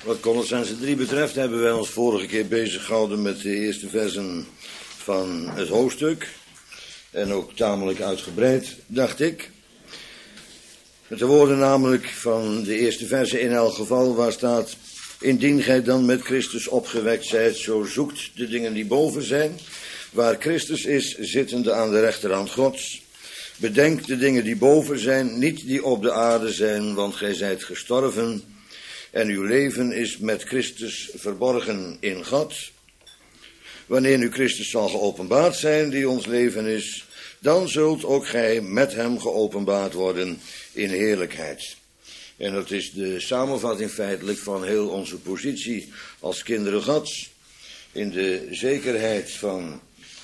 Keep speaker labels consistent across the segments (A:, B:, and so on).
A: Wat Colossenzen 3 betreft hebben wij ons vorige keer bezig gehouden met de eerste versen van het hoofdstuk. En ook tamelijk uitgebreid, dacht ik. Met de woorden namelijk van de eerste versen in elk geval, waar staat: indien gij dan met Christus opgewekt zijt, zo zoekt de dingen die boven zijn, waar Christus is, zittende aan de rechterhand Gods. Bedenk de dingen die boven zijn, niet die op de aarde zijn, want gij zijt gestorven en uw leven is met Christus verborgen in God. Wanneer nu Christus zal geopenbaard zijn, die ons leven is, dan zult ook gij met hem geopenbaard worden in heerlijkheid. En dat is de samenvatting feitelijk van heel onze positie als kinderen Gods. In de zekerheid van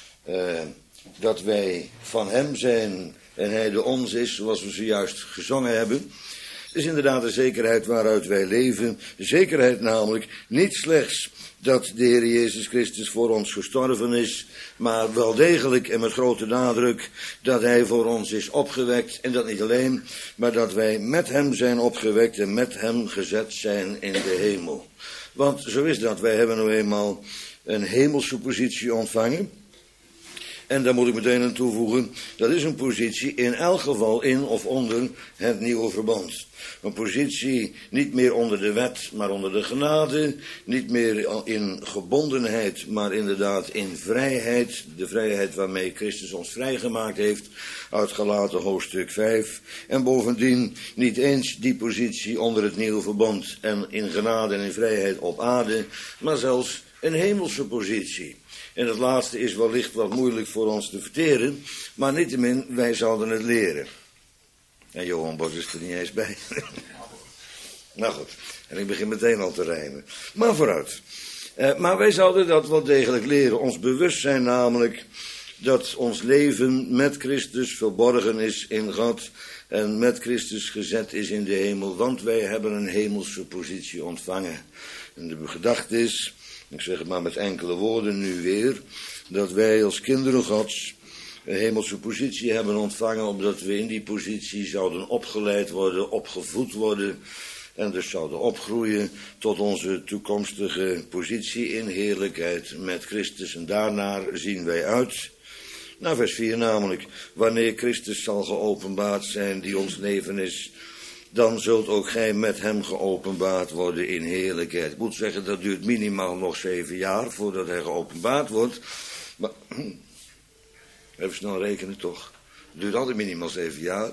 A: dat wij van hem zijn en hij de ons is, zoals we zojuist gezongen hebben. Het is inderdaad de zekerheid waaruit wij leven. De zekerheid namelijk niet slechts dat de Heer Jezus Christus voor ons gestorven is, maar wel degelijk en met grote nadruk dat hij voor ons is opgewekt. En dat niet alleen, maar dat wij met hem zijn opgewekt en met hem gezet zijn in de hemel. Want zo is dat, wij hebben nu eenmaal een hemelse positie ontvangen. En daar moet ik meteen aan toevoegen, dat is een positie in elk geval in of onder het nieuwe verbond. Een positie niet meer onder de wet, maar onder de genade. Niet meer in gebondenheid, maar inderdaad in vrijheid. De vrijheid waarmee Christus ons vrijgemaakt heeft, uit Galaten hoofdstuk 5. En bovendien niet eens die positie onder het nieuwe verbond en in genade en in vrijheid op aarde, maar zelfs een hemelse positie. En het laatste is wellicht wat moeilijk voor ons te verteren, maar niettemin, wij zouden het leren. En Johan Bos is er niet eens bij. Nou goed, en ik begin meteen al te rijmen. Maar vooruit. Maar wij zouden dat wel degelijk leren. Ons bewustzijn namelijk dat ons leven met Christus verborgen is in God en met Christus gezet is in de hemel, want wij hebben een hemelse positie ontvangen. En de gedachte is, ik zeg het maar met enkele woorden nu weer, dat wij als kinderen Gods een hemelse positie hebben ontvangen, omdat we in die positie zouden opgeleid worden, opgevoed worden en dus zouden opgroeien tot onze toekomstige positie in heerlijkheid met Christus. En daarnaar zien wij uit. Nou, vers 4 namelijk, wanneer Christus zal geopenbaard zijn die ons leven is, dan zult ook gij met hem geopenbaard worden in heerlijkheid. Ik moet zeggen, dat duurt minimaal nog 7 jaar voordat hij geopenbaard wordt. Maar even snel rekenen toch. Het duurt altijd minimaal 7 jaar.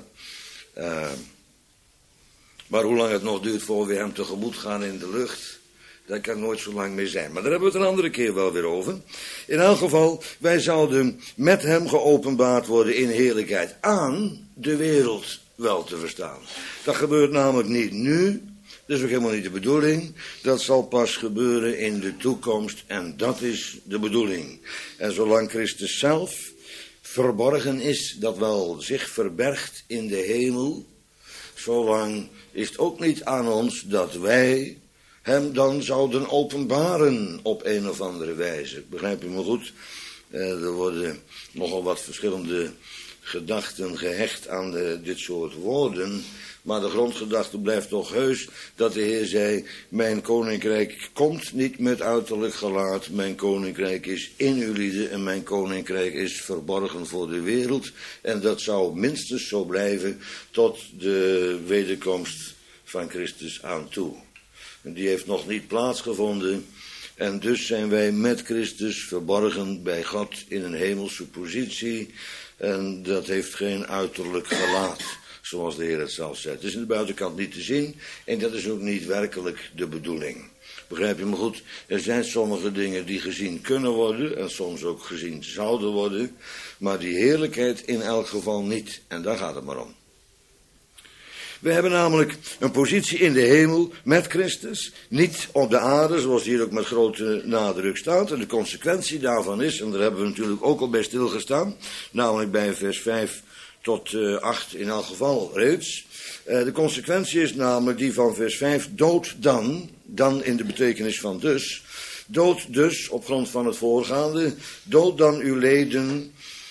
A: Maar hoe lang het nog duurt voor we hem tegemoet gaan in de lucht, dat kan nooit zo lang meer zijn. Maar daar hebben we het een andere keer wel weer over. In elk geval, wij zouden met hem geopenbaard worden in heerlijkheid aan de wereld wel te verstaan. Dat gebeurt namelijk niet nu. Dat is ook helemaal niet de bedoeling. Dat zal pas gebeuren in de toekomst en dat is de bedoeling. En zolang Christus zelf verborgen is, dat wel zich verbergt in de hemel, zolang is het ook niet aan ons dat wij hem dan zouden openbaren op een of andere wijze. Begrijp je me goed? Er worden nogal wat verschillende gedachten gehecht aan dit soort woorden, maar de grondgedachte blijft toch heus dat de Heer zei, mijn koninkrijk komt niet met uiterlijk gelaat, mijn koninkrijk is in uw lieden en mijn koninkrijk is verborgen voor de wereld. En dat zou minstens zo blijven tot de wederkomst van Christus aan toe. En die heeft nog niet plaatsgevonden. En dus zijn wij met Christus verborgen bij God in een hemelse positie. En dat heeft geen uiterlijk gelaat, zoals de Heer het zelf zegt. Het is aan de buitenkant niet te zien en dat is ook niet werkelijk de bedoeling. Begrijp je me goed? Er zijn sommige dingen die gezien kunnen worden en soms ook gezien zouden worden, maar die heerlijkheid in elk geval niet. En daar gaat het maar om. We hebben namelijk een positie in de hemel met Christus, niet op de aarde, zoals hier ook met grote nadruk staat. En de consequentie daarvan is, en daar hebben we natuurlijk ook al bij stilgestaan, namelijk bij vers 5 tot 8 in elk geval reeds. De consequentie is namelijk die van vers 5, dood dan in de betekenis van dus. Dood dus, op grond van het voorgaande, dood dan uw leden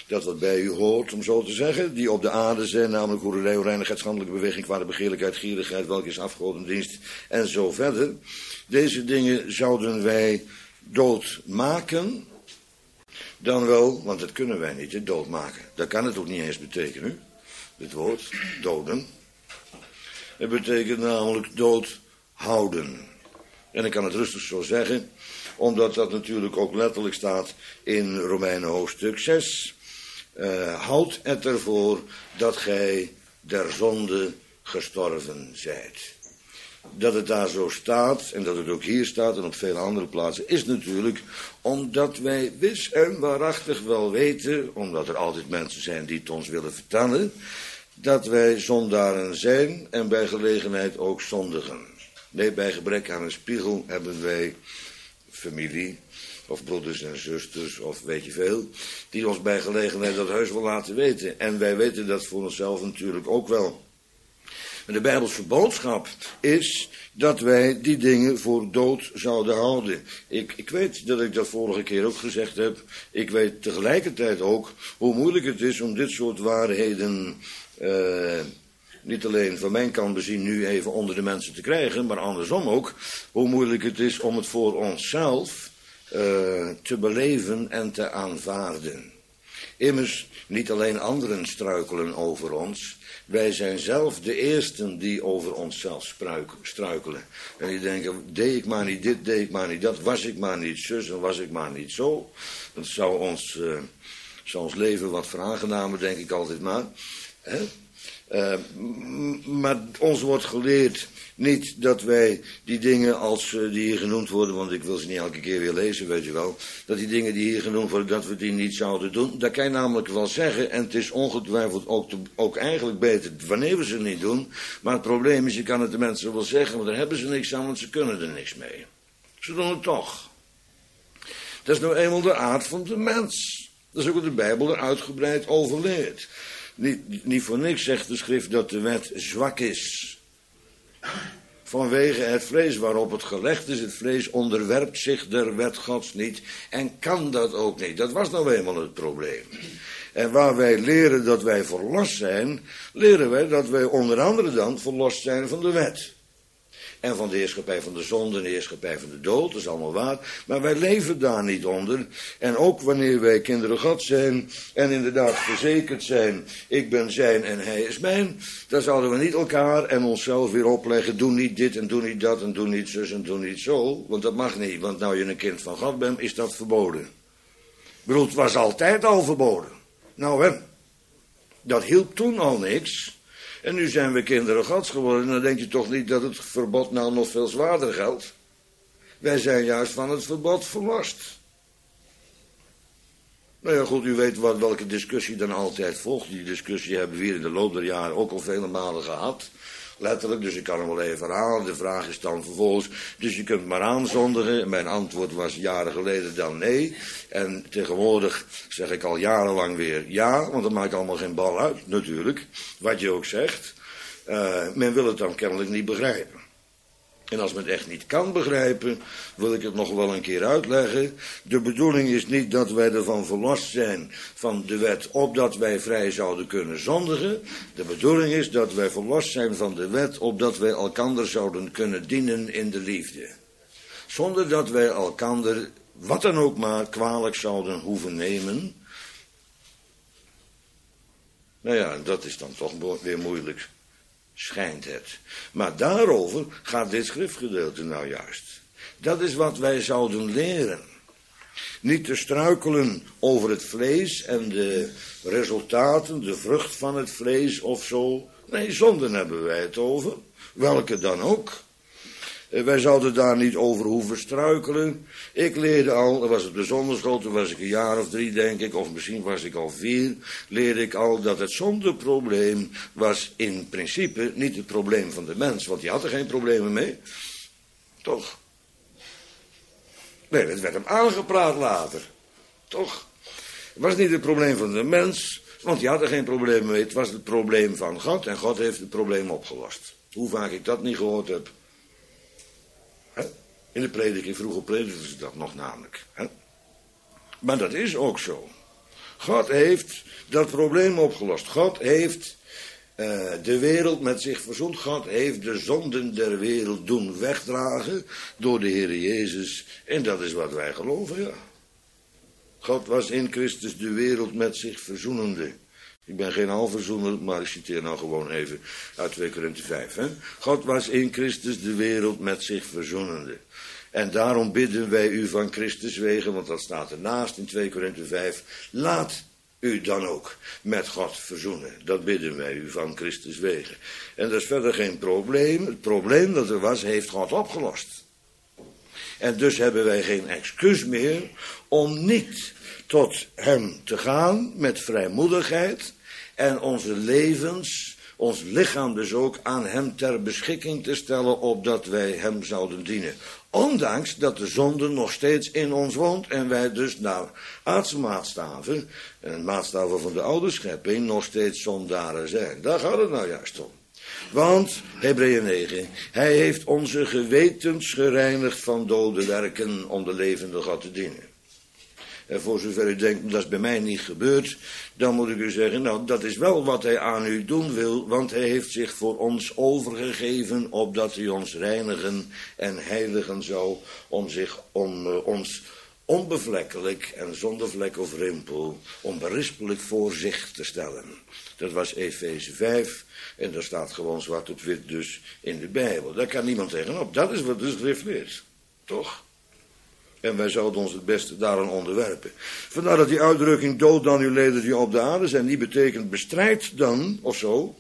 A: dat wat bij u hoort, om zo te zeggen, die op de aarde zijn, namelijk hoererij, onreinigheid, schandelijke beweging, kwade begeerlijkheid, gierigheid, welke is afgodendienst en zo verder. Deze dingen zouden wij doodmaken, dan wel, want dat kunnen wij niet, doodmaken. Dat kan het ook niet eens betekenen, dit woord, doden. Het betekent namelijk doodhouden. En ik kan het rustig zo zeggen, omdat dat natuurlijk ook letterlijk staat in Romeinen hoofdstuk 6. Houd het ervoor dat gij der zonde gestorven zijt. Dat het daar zo staat, en dat het ook hier staat en op vele andere plaatsen, is natuurlijk omdat wij wis en waarachtig wel weten, omdat er altijd mensen zijn die het ons willen vertellen, dat wij zondaren zijn en bij gelegenheid ook zondigen. Nee, bij gebrek aan een spiegel hebben wij familie, of broeders en zusters, of weet je veel, die ons bij gelegenheid dat heus wel laten weten. En wij weten dat voor onszelf natuurlijk ook wel. De Bijbelse boodschap is dat wij die dingen voor dood zouden houden. Ik weet dat ik dat vorige keer ook gezegd heb. Ik weet tegelijkertijd ook hoe moeilijk het is om dit soort waarheden niet alleen van mijn kant bezien nu even onder de mensen te krijgen, maar andersom ook hoe moeilijk het is om het voor onszelf te beleven en te aanvaarden. Immers, niet alleen anderen struikelen over ons, wij zijn zelf de eersten die over onszelf struikelen. En die denken, deed ik maar niet dit, deed ik maar niet dat, was ik maar niet zus en was ik maar niet zo. Dat zou ons leven wat veraangenamen, denk ik altijd maar. Maar ons wordt geleerd niet dat wij die dingen als die hier genoemd worden, want ik wil ze niet elke keer weer lezen, weet je wel, dat die dingen die hier genoemd worden, dat we die niet zouden doen. Dat kan je namelijk wel zeggen, en het is ongetwijfeld ook eigenlijk beter wanneer we ze niet doen, maar het probleem is, je kan het de mensen wel zeggen, maar daar hebben ze niks aan, want ze kunnen er niks mee. Ze doen het toch. Dat is nou eenmaal de aard van de mens. Dat is ook wat de Bijbel er uitgebreid over leert. Niet voor niks zegt de schrift dat de wet zwak is. Vanwege het vlees waarop het gelegd is. Het vlees onderwerpt zich der wet Gods niet. En kan dat ook niet. Dat was nou eenmaal het probleem. En waar wij leren dat wij verlost zijn, leren wij dat wij onder andere dan verlost zijn van de wet. En van de heerschappij van de zonde en de heerschappij van de dood, dat is allemaal waar. Maar wij leven daar niet onder. En ook wanneer wij kinderen Gods zijn en inderdaad verzekerd zijn, ik ben zijn en hij is mijn, dan zouden we niet elkaar en onszelf weer opleggen, doe niet dit en doe niet dat en doe niet zus en doe niet zo. Want dat mag niet, want nou je een kind van God bent, is dat verboden. Ik bedoel, het was altijd al verboden. Nou hè, dat hielp toen al niks. En nu zijn we kinderen Gods geworden. En dan denk je toch niet dat het verbod nou nog veel zwaarder geldt. Wij zijn juist van het verbod verlost. Nou ja, goed, u weet welke discussie dan altijd volgt. Die discussie hebben we hier in de loop der jaren ook al vele malen gehad. Letterlijk, dus ik kan hem wel even herhalen. De vraag is dan vervolgens, dus je kunt maar aanzondigen. En mijn antwoord was jaren geleden dan nee. En tegenwoordig zeg ik al jarenlang weer ja, want dat maakt allemaal geen bal uit, natuurlijk. Wat je ook zegt. Men wil het dan kennelijk niet begrijpen. En als men het echt niet kan begrijpen, wil ik het nog wel een keer uitleggen. De bedoeling is niet dat wij ervan verlost zijn van de wet, opdat wij vrij zouden kunnen zondigen. De bedoeling is dat wij verlost zijn van de wet, opdat wij elkander zouden kunnen dienen in de liefde. Zonder dat wij elkander, wat dan ook maar, kwalijk zouden hoeven nemen. Nou ja, dat is dan toch weer moeilijk. Schijnt het. Maar daarover gaat dit schriftgedeelte nou juist. Dat is wat wij zouden leren. Niet te struikelen over het vlees en de resultaten, de vrucht van het vlees of zo. Nee, zonden hebben wij het over. Welke dan ook. Wij zouden daar niet over hoeven struikelen. Ik leerde al, dat was op de zonderschool, toen was ik een jaar of 3 denk ik, of misschien was ik al 4, leerde ik al dat het zondeprobleem was in principe niet het probleem van de mens, want die had er geen problemen mee. Toch? Nee, dat werd hem aangepraat later. Toch? Het was niet het probleem van de mens, want die had er geen problemen mee. Het was het probleem van God en God heeft het probleem opgelost. Hoe vaak ik dat niet gehoord heb. In de prediking, vroeger predikten ze dat nog namelijk. Maar dat is ook zo. God heeft dat probleem opgelost. God heeft de wereld met zich verzoend. God heeft de zonden der wereld doen wegdragen door de Heer Jezus. En dat is wat wij geloven, ja. God was in Christus de wereld met zich verzoenende. Ik ben geen halfverzoener, maar ik citeer nou gewoon even uit 2 Korinthe 5. Hè? God was in Christus de wereld met zich verzoenende. En daarom bidden wij u van Christus wegen, want dat staat ernaast in 2 Korinthe 5. Laat u dan ook met God verzoenen. Dat bidden wij u van Christus wegen. En dat is verder geen probleem. Het probleem dat er was, heeft God opgelost. En dus hebben wij geen excuus meer om niet tot hem te gaan met vrijmoedigheid en onze levens, ons lichaam dus ook, aan hem ter beschikking te stellen, opdat wij hem zouden dienen. Ondanks dat de zonde nog steeds in ons woont en wij dus naar aardse maatstaven, en maatstaven van de oude schepping, nog steeds zondaren zijn. Daar gaat het nou juist om. Want, Hebreeën 9, hij heeft onze gewetens gereinigd van dode werken om de levende God te dienen. En voor zover u denkt, dat is bij mij niet gebeurd, dan moet ik u zeggen, nou, dat is wel wat hij aan u doen wil, want hij heeft zich voor ons overgegeven, opdat hij ons reinigen en heiligen zou, om ons onbevlekkelijk en zonder vlek of rimpel, onberispelijk voor zich te stellen. Dat was Efeze 5, en daar staat gewoon zwart op wit dus in de Bijbel. Daar kan niemand tegenop. Dat is wat de schrift leert, toch? En wij zouden ons het beste daaraan onderwerpen. Vandaar dat die uitdrukking dood dan uw leden die op de aarde zijn, niet betekent bestrijd dan, of zo.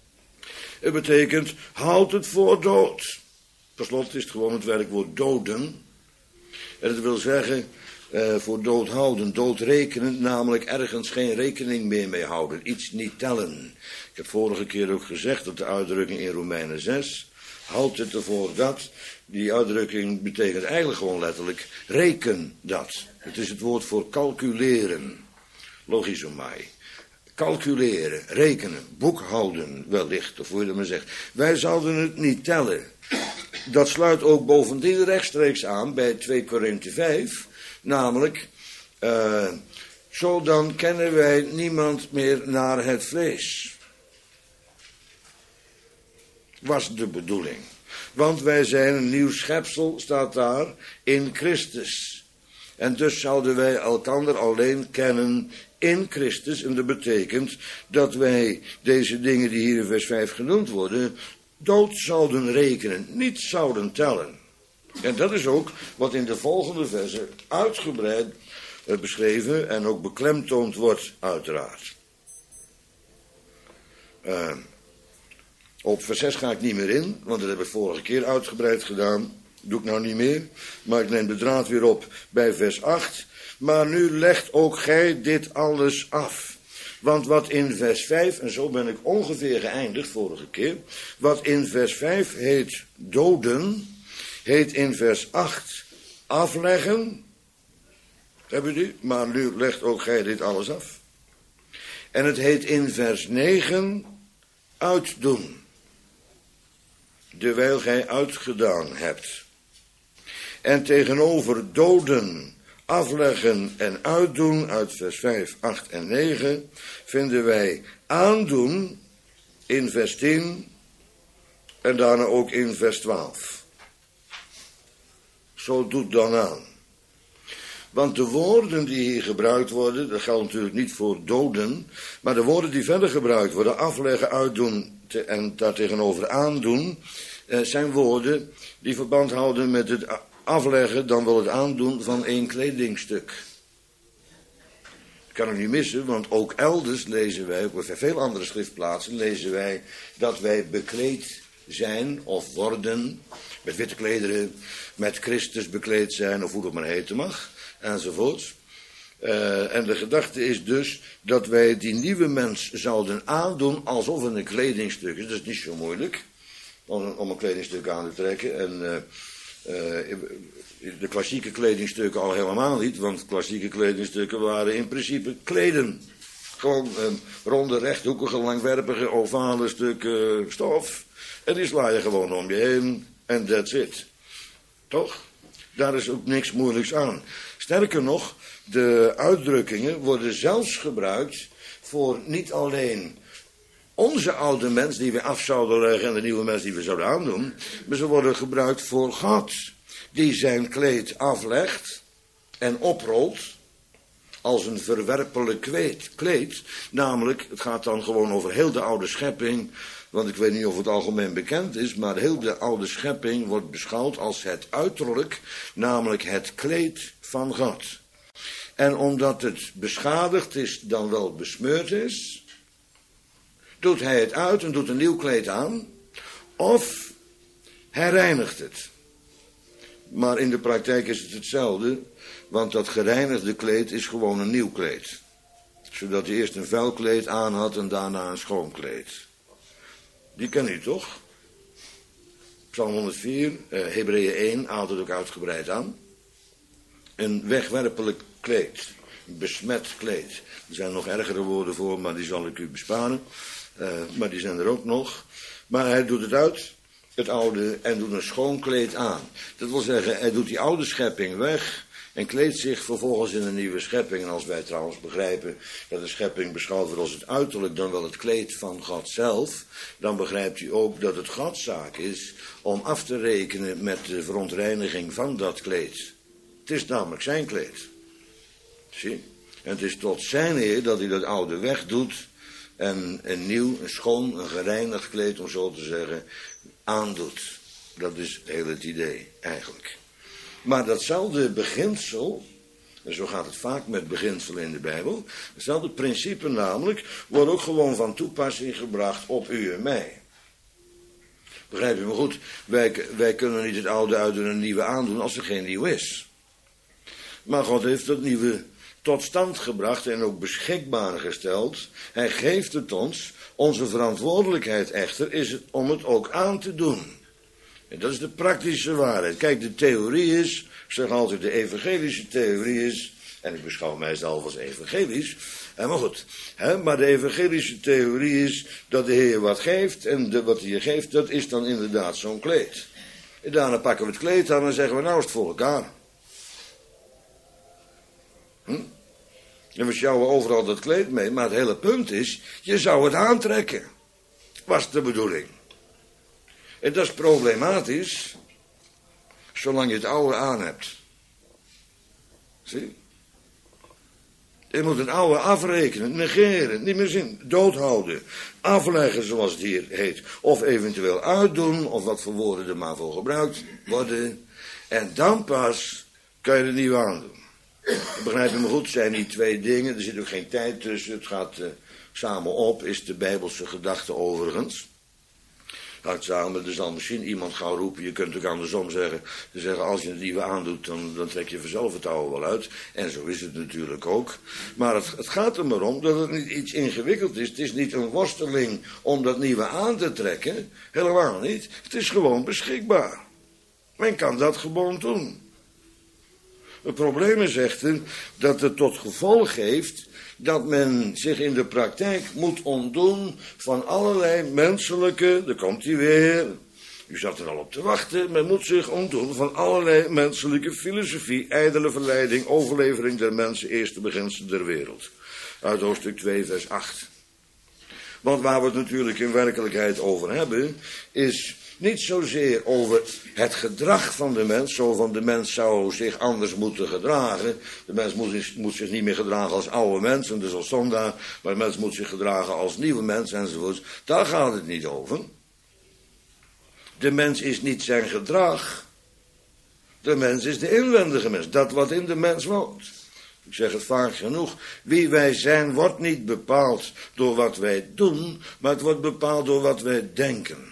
A: Het betekent houd het voor dood. Per slot is het gewoon het werkwoord doden. En dat wil zeggen, voor dood houden, doodrekenen, namelijk ergens geen rekening meer mee houden, iets niet tellen. Ik heb vorige keer ook gezegd dat de uitdrukking in Romeinen 6, houdt het ervoor dat, die uitdrukking betekent eigenlijk gewoon letterlijk, reken dat. Het is het woord voor calculeren, logizomai. Calculeren, rekenen, boekhouden wellicht, of hoe je dat maar zegt. Wij zouden het niet tellen. Dat sluit ook bovendien rechtstreeks aan bij 2 Korinthe 5, namelijk, zo dan kennen wij niemand meer naar het vlees. Was de bedoeling. Want wij zijn een nieuw schepsel, staat daar, in Christus. En dus zouden wij elkander alleen kennen in Christus. En dat betekent dat wij deze dingen die hier in vers 5 genoemd worden, dood zouden rekenen, niet zouden tellen. En dat is ook wat in de volgende versen uitgebreid beschreven en ook beklemtoond wordt, uiteraard. Op vers 6 ga ik niet meer in, want dat heb ik vorige keer uitgebreid gedaan. Doe ik nou niet meer, maar ik neem de draad weer op bij vers 8. Maar nu legt ook gij dit alles af. Want wat in vers 5, en zo ben ik ongeveer geëindigd vorige keer, wat in vers 5 heet doden, heet in vers 8 afleggen. Hebben jullie? Maar nu legt ook gij dit alles af. En het heet in vers 9 uitdoen. Dewijl gij uitgedaan hebt. En tegenover doden, afleggen en uitdoen uit vers 5, 8 en 9 vinden wij aandoen in vers 10 en daarna ook in vers 12. Zo doet dan aan. Want de woorden die hier gebruikt worden, dat geldt natuurlijk niet voor doden, maar de woorden die verder gebruikt worden, afleggen, uitdoen en daartegenover aandoen, zijn woorden die verband houden met het afleggen, dan wel het aandoen van één kledingstuk. Dat kan ik niet missen, want ook elders lezen wij, ook bij veel andere schriftplaatsen, lezen wij dat wij bekleed zijn of worden, met witte klederen, met Christus bekleed zijn, of hoe dat maar heten mag, enzovoorts. En de gedachte is dus dat wij die nieuwe mens zouden aandoen alsof het een kledingstuk is. Dat is niet zo moeilijk om een kledingstuk aan te trekken. En de klassieke kledingstukken al helemaal niet, want klassieke kledingstukken waren in principe kleden. Gewoon ronde, rechthoekige, langwerpige, ovale stukken stof. En die sla je gewoon om je heen en that's it. Toch? Daar is ook niks moeilijks aan. Sterker nog, de uitdrukkingen worden zelfs gebruikt voor niet alleen onze oude mens die we af zouden leggen en de nieuwe mens die we zouden aandoen, maar ze worden gebruikt voor God, die zijn kleed aflegt en oprolt als een verwerpelijk kleed. Namelijk, het gaat dan gewoon over heel de oude schepping, want ik weet niet of het algemeen bekend is, maar heel de oude schepping wordt beschouwd als het uiterlijk, namelijk het kleed van God. En omdat het beschadigd is, dan wel besmeurd is, doet hij het uit en doet een nieuw kleed aan, of hij reinigt het. Maar in de praktijk is het hetzelfde, want dat gereinigde kleed is gewoon een nieuw kleed. Zodat hij eerst een vuil kleed aan had en daarna een schoon kleed. Die ken je toch? Psalm 104, Hebreeën 1 haalt het ook uitgebreid aan. Een wegwerpelijk kleed, een besmet kleed. Er zijn nog ergere woorden voor, maar die zal ik u besparen. Maar die zijn er ook nog. Maar hij doet het uit, het oude, en doet een schoon kleed aan. Dat wil zeggen, hij doet die oude schepping weg en kleedt zich vervolgens in een nieuwe schepping. En als wij trouwens begrijpen dat de schepping beschouwd wordt als het uiterlijk, dan wel het kleed van God zelf, dan begrijpt u ook dat het Gods zaak is om af te rekenen met de verontreiniging van dat kleed. Het is namelijk zijn kleed. Zie? En het is tot zijn eer dat hij dat oude wegdoet en een nieuw, een schoon, een gereinigd kleed, om zo te zeggen, aandoet. Dat is heel het idee, eigenlijk. Maar datzelfde beginsel, en zo gaat het vaak met beginselen in de Bijbel, hetzelfde principe namelijk, wordt ook gewoon van toepassing gebracht op u en mij. Begrijp je me goed? Wij kunnen niet het oude uit en een nieuwe aandoen als er geen nieuw is. Maar God heeft dat nieuwe tot stand gebracht en ook beschikbaar gesteld. Hij geeft het ons. Onze verantwoordelijkheid echter is het om het ook aan te doen. En dat is de praktische waarheid. Kijk, de theorie is, ik zeg altijd de evangelische theorie is, en ik beschouw mijzelf als evangelisch, maar goed, maar de evangelische theorie is dat de Heer wat geeft en wat hij geeft, dat is dan inderdaad zo'n kleed. En daarna pakken we het kleed aan en zeggen we, nou is het voor elkaar. En we sjouwen overal dat kleed mee, maar het hele punt is, je zou het aantrekken. Was de bedoeling. En dat is problematisch, zolang je het oude aan hebt. Zie? Je moet het oude afrekenen, negeren, niet meer zien, doodhouden, afleggen zoals het hier heet. Of eventueel uitdoen, of wat voor woorden er maar voor gebruikt worden. En dan pas kan je het nieuw aandoen. Begrijp je me goed, het zijn niet twee dingen, er zit ook geen tijd tussen, het gaat samen op, is de Bijbelse gedachte overigens. Gaat samen, er zal misschien iemand gauw roepen, je kunt ook andersom zeggen, als je het nieuwe aandoet, dan trek je vanzelf het oude wel uit. En zo is het natuurlijk ook. Maar het gaat er maar om dat het niet iets ingewikkeld is. Het is niet een worsteling om dat nieuwe aan te trekken, helemaal niet. Het is gewoon beschikbaar. Men kan dat gewoon doen. Het probleem is echter dat het tot gevolg heeft dat men zich in de praktijk moet ontdoen van allerlei menselijke, daar komt hij weer, u zat er al op te wachten, men moet zich ontdoen van allerlei menselijke filosofie, ijdele verleiding, overlevering der mensen, eerste beginselen der wereld. Uit hoofdstuk 2 vers 8. Want waar we het natuurlijk in werkelijkheid over hebben, is niet zozeer over het gedrag van de mens, zo van de mens zou zich anders moeten gedragen. De mens moet zich niet meer gedragen als oude mens, en dus als zondaar, maar de mens moet zich gedragen als nieuwe mens enzovoorts. Daar gaat het niet over. De mens is niet zijn gedrag. De mens is de inwendige mens, dat wat in de mens woont. Ik zeg het vaak genoeg, wie wij zijn wordt niet bepaald door wat wij doen, maar het wordt bepaald door wat wij denken.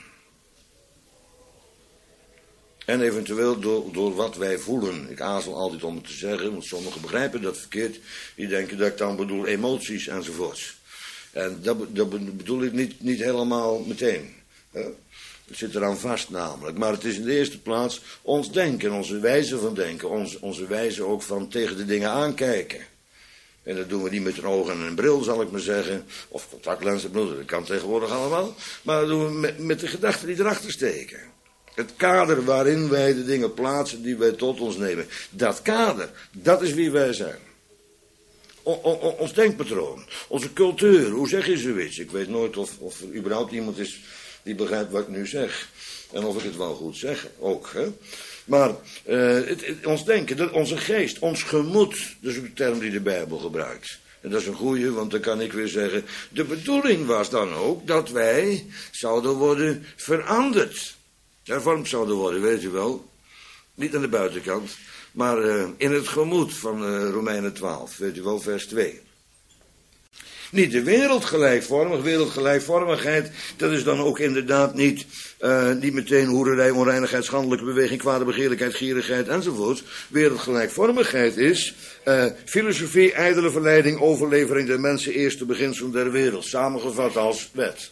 A: En eventueel door wat wij voelen. Ik aarzel altijd om het te zeggen, want sommigen begrijpen dat verkeerd. Die denken dat ik dan bedoel emoties enzovoorts. En dat bedoel ik niet helemaal meteen. Het zit eraan vast namelijk. Maar het is in de eerste plaats ons denken, onze wijze van denken. Onze wijze ook van tegen de dingen aankijken. En dat doen we niet met een oog en een bril, zal ik maar zeggen. Of contactlenzen, dat kan tegenwoordig allemaal. Maar dat doen we met de gedachten die erachter steken. Het kader waarin wij de dingen plaatsen die wij tot ons nemen. Dat kader, dat is wie wij zijn. Ons denkpatroon, onze cultuur, hoe zeg je zoiets? Ik weet nooit of er überhaupt iemand is die begrijpt wat ik nu zeg. En of ik het wel goed zeg, ook. Hè? Maar ons denken, onze geest, ons gemoed, dat is een term die de Bijbel gebruikt. En dat is een goeie, want dan kan ik weer zeggen, de bedoeling was dan ook dat wij zouden worden veranderd. Hervormd zouden worden, weet u wel. Niet aan de buitenkant, maar in het gemoed van Romeinen 12, weet u wel, vers 2. Niet de wereldgelijkvormigheid, dat is dan ook inderdaad niet meteen hoererij, onreinigheid, schandelijke beweging, kwade begeerlijkheid, gierigheid enzovoort. Wereldgelijkvormigheid is filosofie, ijdele verleiding, overlevering der mensen, eerste beginselen der wereld, samengevat als wet.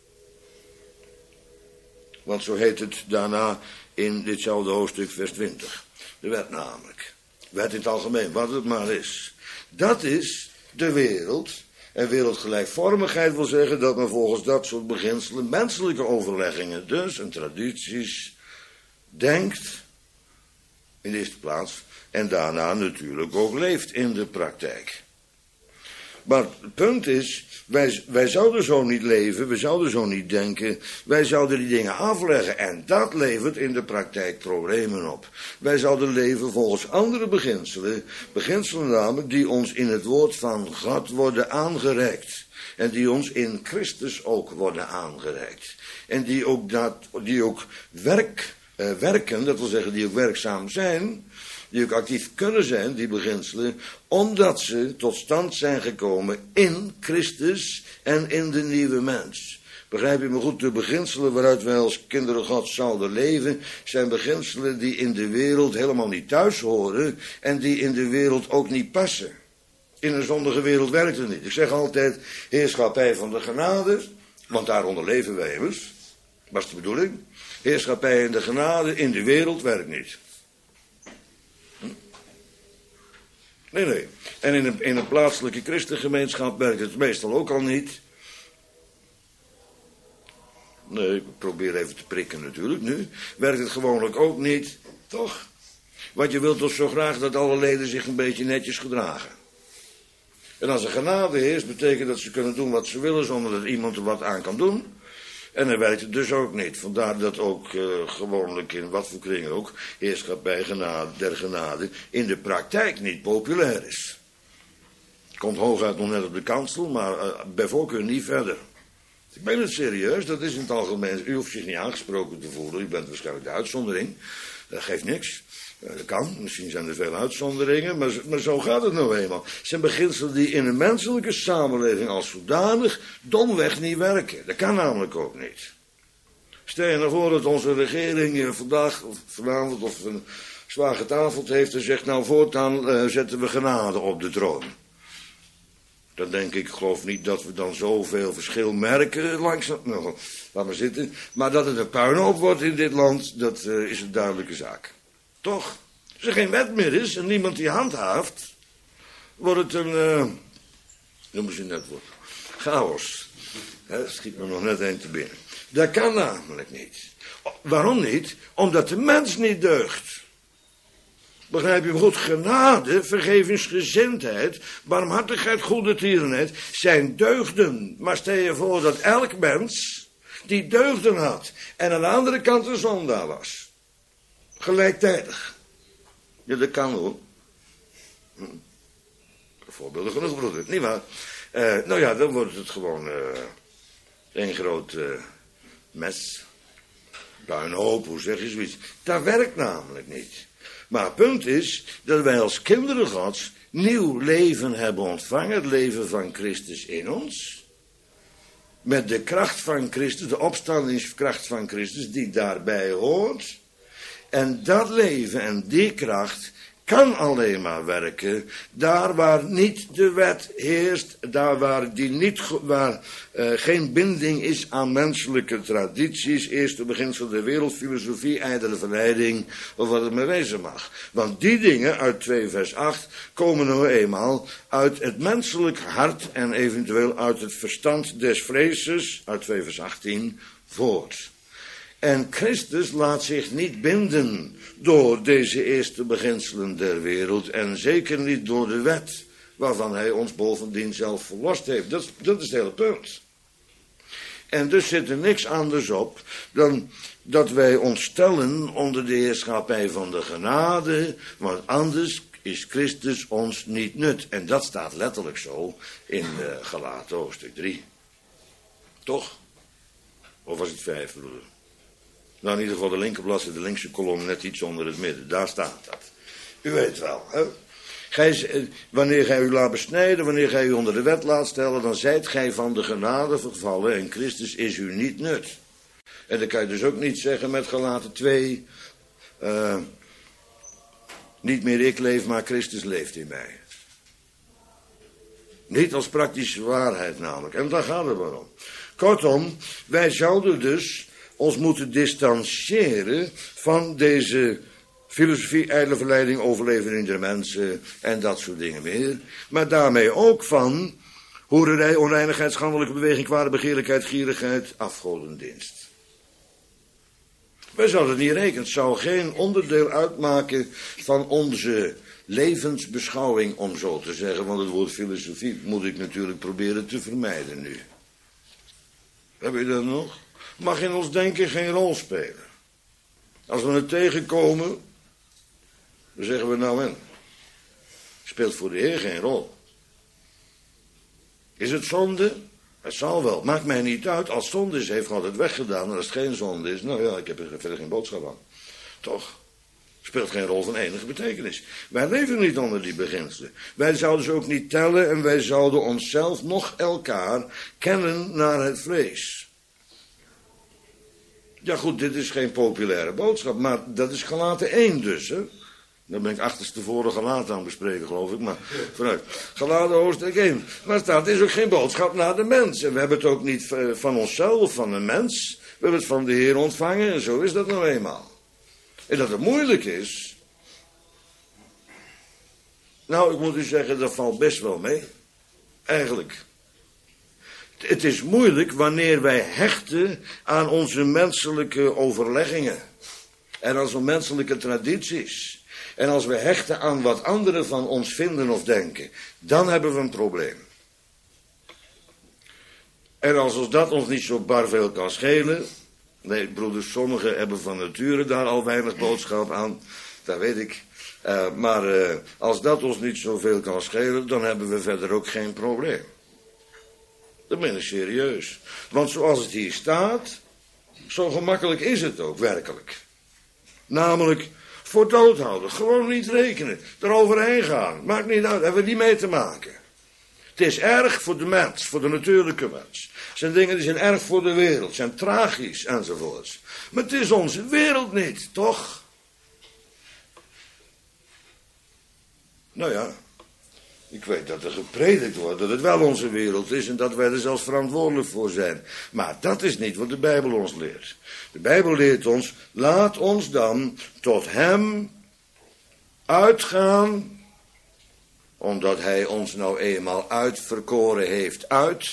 A: Want zo heet het daarna in ditzelfde hoofdstuk, vers 20. De wet namelijk. Wet in het algemeen, wat het maar is. Dat is de wereld. En wereldgelijkvormigheid wil zeggen dat men volgens dat soort beginselen, menselijke overleggingen dus en tradities, denkt, in de eerste plaats, en daarna natuurlijk ook leeft in de praktijk. Maar het punt is, wij zouden zo niet leven, we zouden zo niet denken, wij zouden die dingen afleggen en dat levert in de praktijk problemen op. Wij zouden leven volgens andere beginselen namelijk die ons in het woord van God worden aangereikt. En die ons in Christus ook worden aangereikt. En die ook werken, dat wil zeggen die ook werkzaam zijn, die ook actief kunnen zijn, die beginselen, omdat ze tot stand zijn gekomen in Christus en in de nieuwe mens. Begrijp je me goed, de beginselen waaruit wij als kinderen Gods zouden leven, zijn beginselen die in de wereld helemaal niet thuis horen en die in de wereld ook niet passen. In een zondige wereld werkt het niet. Ik zeg altijd, heerschappij van de genade, want daaronder leven wij immers. Dat is de bedoeling. Heerschappij in de genade in de wereld werkt niet. Nee. En in een plaatselijke christengemeenschap werkt het meestal ook al niet. Nee, ik probeer even te prikken natuurlijk nu. Werkt het gewoonlijk ook niet, toch? Want je wilt toch zo graag dat alle leden zich een beetje netjes gedragen. En als er genade is, betekent dat ze kunnen doen wat ze willen zonder dat iemand er wat aan kan doen. En dan werkt het dus ook niet. Vandaar dat ook gewoonlijk in wat voor kringen ook heerschappij der genade in de praktijk niet populair is. Komt hooguit nog net op de kansel, maar bij voorkeur niet verder. Ik ben het serieus, dat is in het algemeen. U hoeft zich niet aangesproken te voelen, u bent waarschijnlijk de uitzondering. Dat geeft niks. Dat kan, misschien zijn er veel uitzonderingen, maar zo gaat het nou eenmaal. Het zijn beginselen die in een menselijke samenleving als zodanig domweg niet werken. Dat kan namelijk ook niet. Stel je nou voor dat onze regering vanavond of een zwaar getafeld heeft en zegt, nou voortaan zetten we genade op de troon. Dan denk ik geloof niet dat we dan zoveel verschil merken langzaam. Nou, laat maar zitten. Maar dat het een puinhoop wordt in dit land, dat is een duidelijke zaak. Toch? Als er geen wet meer is en niemand die handhaaft, wordt het een, noem eens een net woord, chaos. Schiet me nog net één te binnen. Dat kan namelijk niet. Waarom niet? Omdat de mens niet deugt. Begrijp je me goed? Genade, vergevingsgezindheid, barmhartigheid, goedertierenheid zijn deugden. Maar stel je voor dat elk mens die deugden had en aan de andere kant een zondaar was. Gelijktijdig. Ja, dat kan hoor. Voorbeelden genoeg, broeder. Niet waar? Nou ja, dan wordt het gewoon een groot mes. Puinhoop, hoe zeg je zoiets? Dat werkt namelijk niet. Maar het punt is dat wij als kinderen Gods nieuw leven hebben ontvangen. Het leven van Christus in ons. Met de kracht van Christus, de opstandingskracht van Christus die daarbij hoort. En dat leven en die kracht kan alleen maar werken daar waar niet de wet heerst, daar waar geen binding is aan menselijke tradities, eerste beginsel der wereld, filosofie, ijdele verleiding, of wat het maar wezen mag. Want die dingen uit 2 vers 8 komen nou eenmaal uit het menselijk hart en eventueel uit het verstand des vreezes, uit 2 vers 18, voort. En Christus laat zich niet binden door deze eerste beginselen der wereld en zeker niet door de wet, waarvan hij ons bovendien zelf verlost heeft. Dat is het hele punt. En dus zit er niks anders op dan dat wij ons stellen onder de heerschappij van de genade, want anders is Christus ons niet nut. En dat staat letterlijk zo in Galaten hoofdstuk 3. Toch? Of was het 5, broeder? Nou, in ieder geval de linkerbladzijde, de linkse kolom, net iets onder het midden. Daar staat dat. U weet wel, hè? Wanneer gij u laat besnijden, wanneer gij u onder de wet laat stellen, dan zijt gij van de genade vervallen en Christus is u niet nut. En dan kan je dus ook niet zeggen met Galaten 2, niet meer ik leef, maar Christus leeft in mij. Niet als praktische waarheid namelijk. En daar gaat het maar om. Kortom, wij zouden dus ons moeten distancieren van deze filosofie, ijdele verleiding, overlevering der mensen en dat soort dingen meer. Maar daarmee ook van hoererij, onreinigheid, schandelijke beweging, kwade begeerlijkheid, gierigheid, afgodendienst. Wij zouden het niet rekenen. Het zou geen onderdeel uitmaken van onze levensbeschouwing, om zo te zeggen. Want het woord filosofie moet ik natuurlijk proberen te vermijden nu. Heb je dat nog? Mag in ons denken geen rol spelen. Als we het tegenkomen, dan zeggen we nou en. Speelt voor de Heer geen rol. Is het zonde? Het zal wel. Maakt mij niet uit. Als zonde is, heeft God het weggedaan. En als het geen zonde is, nou ja, ik heb er verder geen boodschap aan. Toch? Speelt geen rol van enige betekenis. Wij leven niet onder die beginselen. Wij zouden ze ook niet tellen en wij zouden onszelf nog elkaar kennen naar het vlees. Ja goed, dit is geen populaire boodschap, maar dat is Galaten 1 dus, hè. Dan ben ik achterstevoren Galaten aan het bespreken, geloof ik, maar vooruit. Galaten hoofdstuk 1. Maar staat, het is ook geen boodschap naar de mens. En we hebben het ook niet van onszelf, van een mens. We hebben het van de Heer ontvangen en zo is dat nou eenmaal. En dat het moeilijk is. Nou, ik moet u zeggen, dat valt best wel mee. Eigenlijk. Het is moeilijk wanneer wij hechten aan onze menselijke overleggingen. En aan onze menselijke tradities. En als we hechten aan wat anderen van ons vinden of denken. Dan hebben we een probleem. En als dat ons niet zo bar veel kan schelen. Nee, broeders, sommigen hebben van nature daar al weinig boodschap aan. Dat weet ik. Maar als dat ons niet zoveel kan schelen, dan hebben we verder ook geen probleem. Dat ben ik serieus. Want zoals het hier staat, zo gemakkelijk is het ook werkelijk. Namelijk voor dood houden. Gewoon niet rekenen. Eroverheen gaan. Maakt niet uit. Hebben we niet mee te maken. Het is erg voor de mens, voor de natuurlijke mens. Het zijn dingen die zijn erg voor de wereld, zijn tragisch enzovoorts. Maar het is onze wereld niet, toch? Nou ja, ik weet dat er gepredikt wordt dat het wel onze wereld is en dat wij er zelfs verantwoordelijk voor zijn. Maar dat is niet wat de Bijbel ons leert. De Bijbel leert ons, laat ons dan tot hem uitgaan, omdat hij ons nou eenmaal uitverkoren heeft.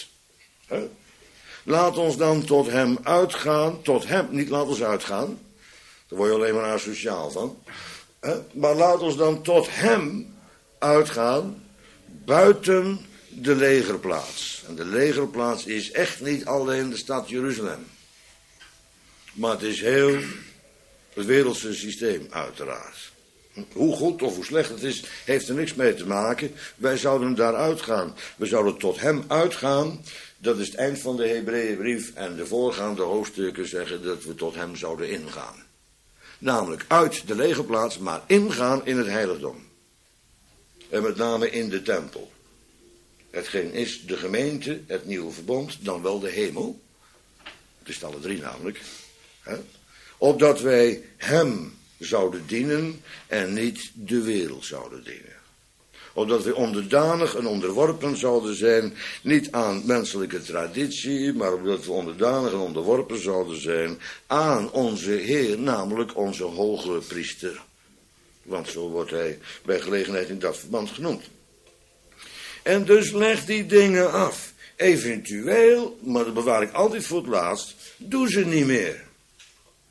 A: Laat ons dan tot hem uitgaan, tot hem, niet laat ons uitgaan, daar word je alleen maar asociaal van. Maar laat ons dan tot hem uitgaan, buiten de legerplaats. En de legerplaats is echt niet alleen de stad Jeruzalem. Maar het is heel het wereldse systeem uiteraard. Hoe goed of hoe slecht het is, heeft er niks mee te maken. Wij zouden daar uitgaan. We zouden tot hem uitgaan. Dat is het eind van de Hebreeënbrief. En de voorgaande hoofdstukken zeggen dat we tot hem zouden ingaan. Namelijk uit de legerplaats, maar ingaan in het heiligdom. En met name in de tempel. Hetgeen is de gemeente, het nieuwe verbond, dan wel de hemel. Het is alle drie namelijk. Opdat wij hem zouden dienen en niet de wereld zouden dienen. Opdat wij onderdanig en onderworpen zouden zijn, niet aan menselijke traditie, maar opdat we onderdanig en onderworpen zouden zijn aan onze Heer, namelijk onze hoge priester. Want zo wordt hij bij gelegenheid in dat verband genoemd. En dus leg die dingen af. Eventueel, maar dat bewaar ik altijd voor het laatst, doe ze niet meer.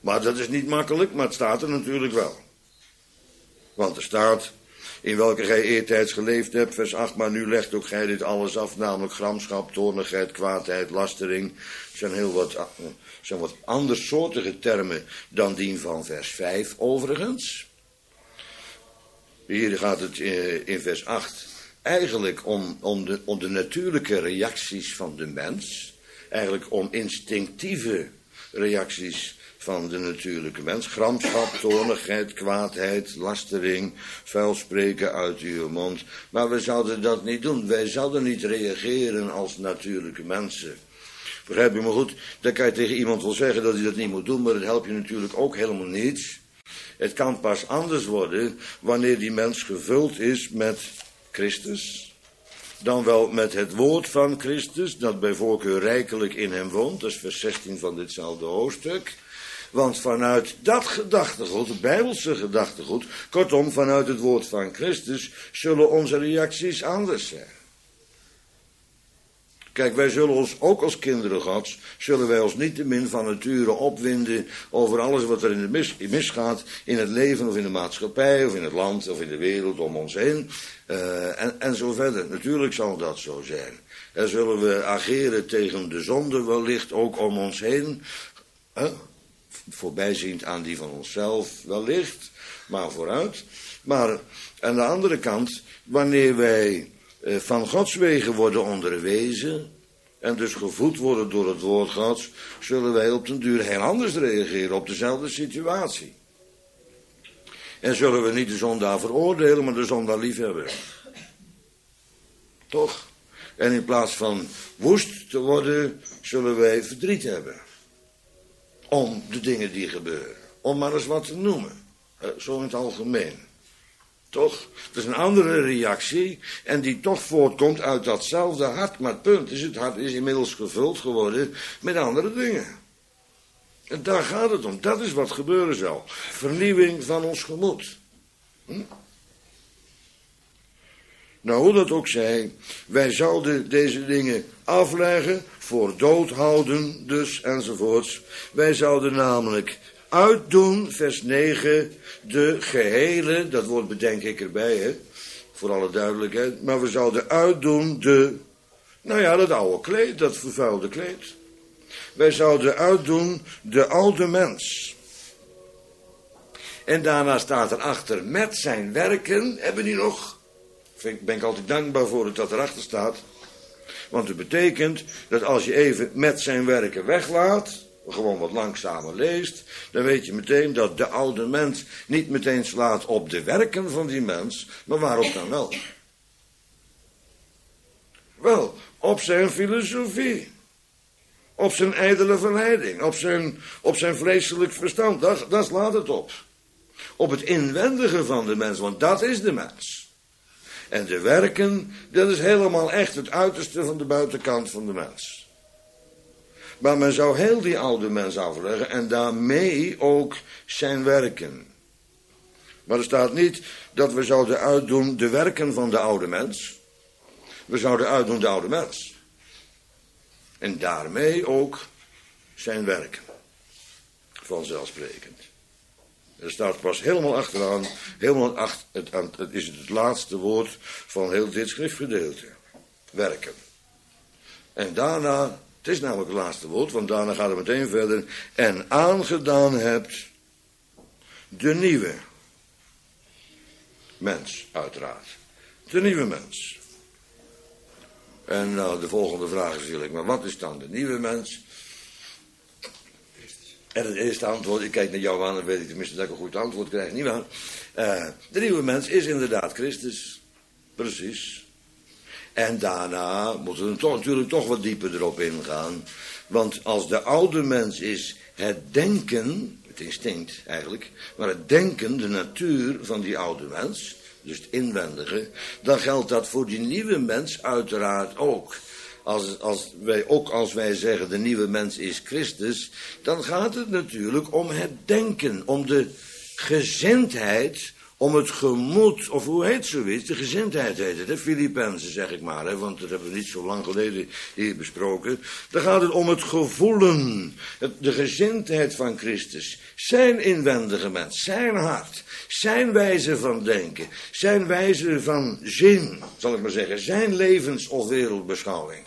A: Maar dat is niet makkelijk, maar het staat er natuurlijk wel. Want er staat, in welke gij eertijds geleefd hebt, vers 8, maar nu legt ook gij dit alles af, namelijk gramschap, toornigheid, kwaadheid, lastering. Het zijn wat andersoortige termen dan die van vers 5 overigens. Hier gaat het in vers 8 eigenlijk om de natuurlijke reacties van de mens. Eigenlijk om instinctieve reacties van de natuurlijke mens. Gramschap, toornigheid, kwaadheid, lastering, vuil spreken uit uw mond. Maar we zouden dat niet doen. Wij zouden niet reageren als natuurlijke mensen. Begrijp je me goed? Dan kan je tegen iemand wel zeggen dat hij dat niet moet doen, maar dat helpt je natuurlijk ook helemaal niet. Het kan pas anders worden wanneer die mens gevuld is met Christus. Dan wel met het woord van Christus, dat bij voorkeur rijkelijk in hem woont. Dat is vers 16 van ditzelfde hoofdstuk. Want vanuit dat gedachtegoed, het Bijbelse gedachtegoed, kortom vanuit het woord van Christus, zullen onze reacties anders zijn. Kijk, wij zullen ons ook als kinderen Gods, zullen wij ons niet te min van nature opwinden over alles wat er in de misgaat in het leven of in de maatschappij of in het land of in de wereld om ons heen en zo verder. Natuurlijk zal dat zo zijn. En zullen we ageren tegen de zonde wellicht ook om ons heen, voorbijziend aan die van onszelf wellicht, maar vooruit. Maar aan de andere kant, wanneer wij van Gods wegen worden onderwezen en dus gevoed worden door het woord Gods, zullen wij op den duur heel anders reageren op dezelfde situatie. En zullen we niet de zondaar veroordelen, maar de zondaar liefhebben. Toch? En in plaats van woest te worden, zullen wij verdriet hebben. Om de dingen die gebeuren. Om maar eens wat te noemen. Zo in het algemeen. Toch? Het is een andere reactie en die toch voortkomt uit datzelfde hart. Maar het punt is, het hart is inmiddels gevuld geworden met andere dingen. En daar gaat het om. Dat is wat gebeuren zal. Vernieuwing van ons gemoed. Nou, hoe dat ook zij, wij zouden deze dingen afleggen, voor dood houden dus, enzovoorts. Wij zouden namelijk uitdoen, vers 9, de gehele, dat woord bedenk ik erbij, hè, voor alle duidelijkheid, maar we zouden uitdoen dat oude kleed, dat vervuilde kleed. Wij zouden uitdoen de oude mens. En daarna staat erachter, met zijn werken, hebben die nog. Ben ik altijd dankbaar voor dat erachter staat. Want het betekent dat als je even met zijn werken weglaat, gewoon wat langzamer leest, dan weet je meteen dat de oude mens niet meteen slaat op de werken van die mens, maar waarop dan wel? Wel, op zijn filosofie. Op zijn ijdele verleiding. Op zijn vleeselijk verstand. Daar slaat het op. Op het inwendige van de mens, want dat is de mens. En de werken, dat is helemaal echt het uiterste van de buitenkant van de mens. Maar men zou heel die oude mens afleggen en daarmee ook zijn werken. Maar er staat niet dat we zouden uitdoen de werken van de oude mens. We zouden uitdoen de oude mens. En daarmee ook zijn werken. Vanzelfsprekend. Er staat pas helemaal achteraan, het is het laatste woord van heel dit schriftgedeelte. Werken. En daarna, het is namelijk het laatste woord, want daarna gaat het meteen verder. En aangedaan hebt de nieuwe mens, uiteraard. De nieuwe mens. En nou, de volgende vraag is natuurlijk, maar wat is dan de nieuwe mens? En het eerste antwoord, ik kijk naar jou aan, dan weet ik tenminste dat ik een goed antwoord krijg, niet waar? De nieuwe mens is inderdaad Christus. Precies. En daarna moeten we natuurlijk toch wat dieper erop ingaan. Want als de oude mens is het denken, het instinct eigenlijk, maar het denken, de natuur van die oude mens, dus het inwendige, dan geldt dat voor die nieuwe mens uiteraard ook. Als wij zeggen de nieuwe mens is Christus, dan gaat het natuurlijk om het denken, om de gezindheid, om het gemoed, of hoe heet zoiets, de gezindheid heet het, Filippenzen zeg ik maar, hè, want dat hebben we niet zo lang geleden hier besproken. Dan gaat het om het gevoelen, de gezindheid van Christus, zijn inwendige mens, zijn hart, zijn wijze van denken, zijn wijze van zin, zal ik maar zeggen, zijn levens- of wereldbeschouwing.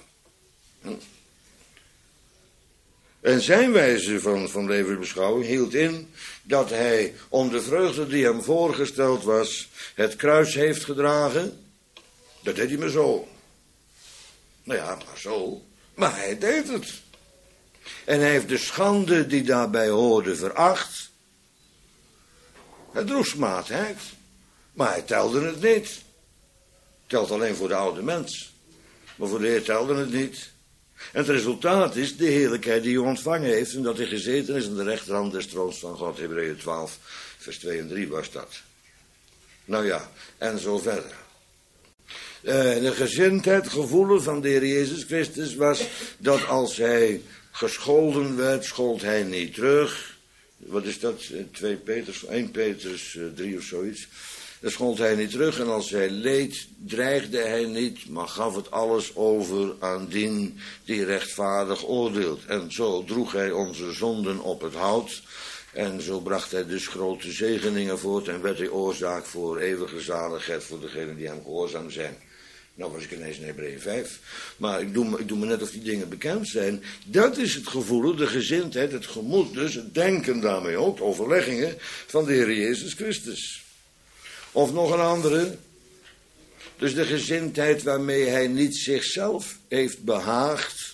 A: En zijn wijze van levensbeschouwing hield in dat hij om de vreugde die hem voorgesteld was, het kruis heeft gedragen. Dat deed hij maar zo. Nou ja, maar zo. Maar hij deed het. En hij heeft de schande die daarbij hoorde veracht. Hij droeg smaadheid. Maar hij telde het niet. Telt alleen voor de oude mens. Maar voor de Heer telde het niet. En het resultaat is de heerlijkheid die hij ontvangen heeft en dat hij gezeten is aan de rechterhand des troons van God. Hebreeën 12, vers 2 en 3 was dat. Nou ja, en zo verder. De gezindheid, het gevoelen van de Heer Jezus Christus was dat als hij gescholden werd, schold hij niet terug. Wat is dat? 1 Petrus 3 of zoiets. Dan schold hij niet terug en als hij leed, dreigde hij niet, maar gaf het alles over aan dien die rechtvaardig oordeelt. En zo droeg hij onze zonden op het hout en zo bracht hij dus grote zegeningen voort en werd hij oorzaak voor eeuwige zaligheid voor degenen die hem gehoorzaam zijn. Nou was ik ineens in Hebreeën 5, maar ik doe me net of die dingen bekend zijn. Dat is het gevoel, de gezindheid, het gemoed dus, het denken daarmee ook, de overleggingen van de Heer Jezus Christus. Of nog een andere, dus de gezindheid waarmee hij niet zichzelf heeft behaagd,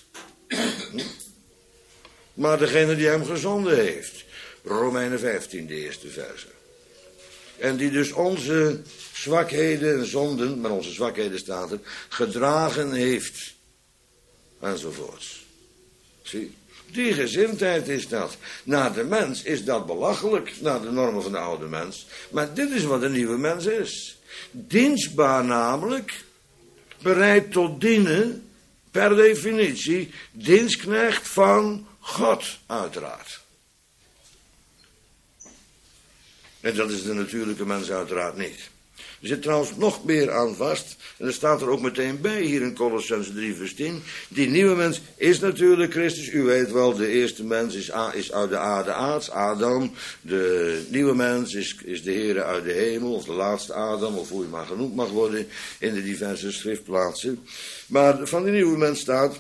A: maar degene die hem gezonden heeft. Romeinen 15, de eerste verse. En die dus onze zwakheden en zonden, maar onze zwakheden staat er, gedragen heeft. Enzovoorts. Zie, die gezindheid is dat. Naar de mens is dat belachelijk, naar de normen van de oude mens. Maar dit is wat een nieuwe mens is. Dienstbaar namelijk, bereid tot dienen, per definitie, dienstknecht van God, uiteraard. En dat is de natuurlijke mens uiteraard niet. Er zit trouwens nog meer aan vast. En er staat er ook meteen bij hier in Kolossenzen 3 vers 10. Die nieuwe mens is natuurlijk Christus. U weet wel, de eerste mens is uit de aarde aards, Adam. De nieuwe mens is de Heere uit de hemel. Of de laatste Adam, of hoe je maar genoemd mag worden. In de diverse schriftplaatsen. Maar van die nieuwe mens staat...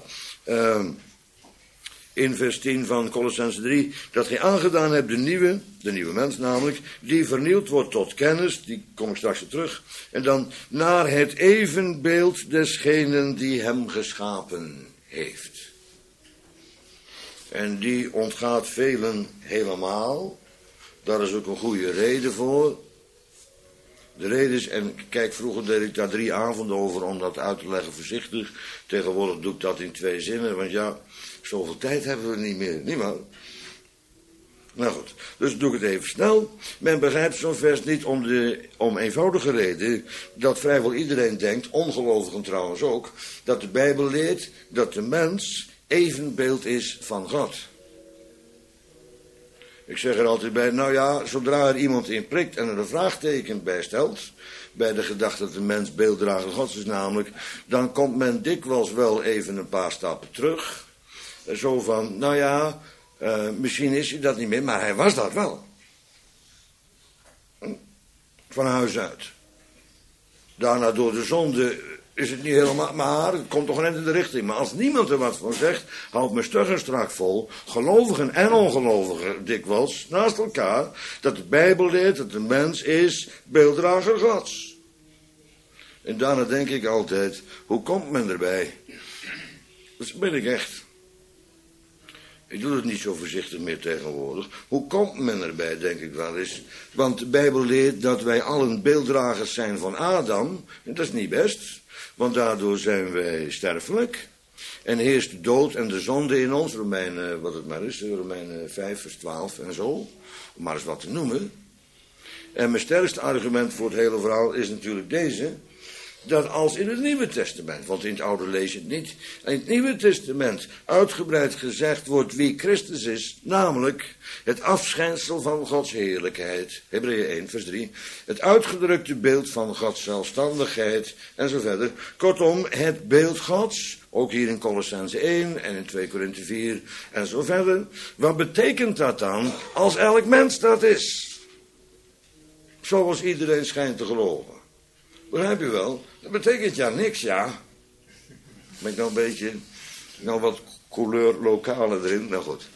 A: in vers 10 van Kolossenzen 3, dat gij aangedaan hebt de nieuwe mens namelijk, die vernieuwd wordt tot kennis, die kom ik straks op terug, en dan naar het evenbeeld desgenen die hem geschapen heeft. En die ontgaat velen helemaal, daar is ook een goede reden voor. De reden is, en kijk, vroeger deed ik daar 3 avonden over om dat uit te leggen voorzichtig. Tegenwoordig doe ik dat in 2 zinnen, want ja, zoveel tijd hebben we niet meer. Niemand. Nou goed, dus doe ik het even snel. Men begrijpt zo'n vers niet om eenvoudige reden dat vrijwel iedereen denkt, ongelovigen trouwens ook, dat de Bijbel leert dat de mens evenbeeld is van God. Ik zeg er altijd bij, nou ja, zodra er iemand in prikt en er een vraagteken bij stelt, bij de gedachte dat de mens beelddrager Gods is namelijk, dan komt men dikwijls wel even een paar stappen terug. Zo van, nou ja, misschien is hij dat niet meer, maar hij was dat wel. Van huis uit. Daarna door de zonde is het niet helemaal, maar het komt toch net in de richting. Maar als niemand er wat van zegt, houdt me stug en strak vol, gelovigen en ongelovigen dikwijls, naast elkaar, dat de Bijbel leert dat de mens is beelddrager Gods. En daarna denk ik altijd, hoe komt men erbij? Dat ben ik echt. Ik doe het niet zo voorzichtig meer tegenwoordig. Hoe komt men erbij, denk ik wel eens. Want de Bijbel leert dat wij allen beelddragers zijn van Adam. En dat is niet best. Want daardoor zijn wij sterfelijk. En heerst de dood en de zonde in ons. Romeinen, wat het maar is. Romeinen 5 vers 12 en zo. Om maar eens wat te noemen. En mijn sterkste argument voor het hele verhaal is natuurlijk deze. dat als in het Nieuwe Testament, want in het Oude lees je het niet, in het Nieuwe Testament uitgebreid gezegd wordt wie Christus is, namelijk het afschijnsel van Gods heerlijkheid, Hebreeën 1 vers 3, het uitgedrukte beeld van Gods zelfstandigheid en zo verder. Kortom, het beeld Gods, ook hier in Colossenzen 1 en in 2 Korinthe 4 en zo verder. Wat betekent dat dan als elk mens dat is? Zoals iedereen schijnt te geloven. Begrijp je wel? Dat betekent ja niks, ja. Ben ik nou een beetje, nou wat couleur lokale erin? Nou goed.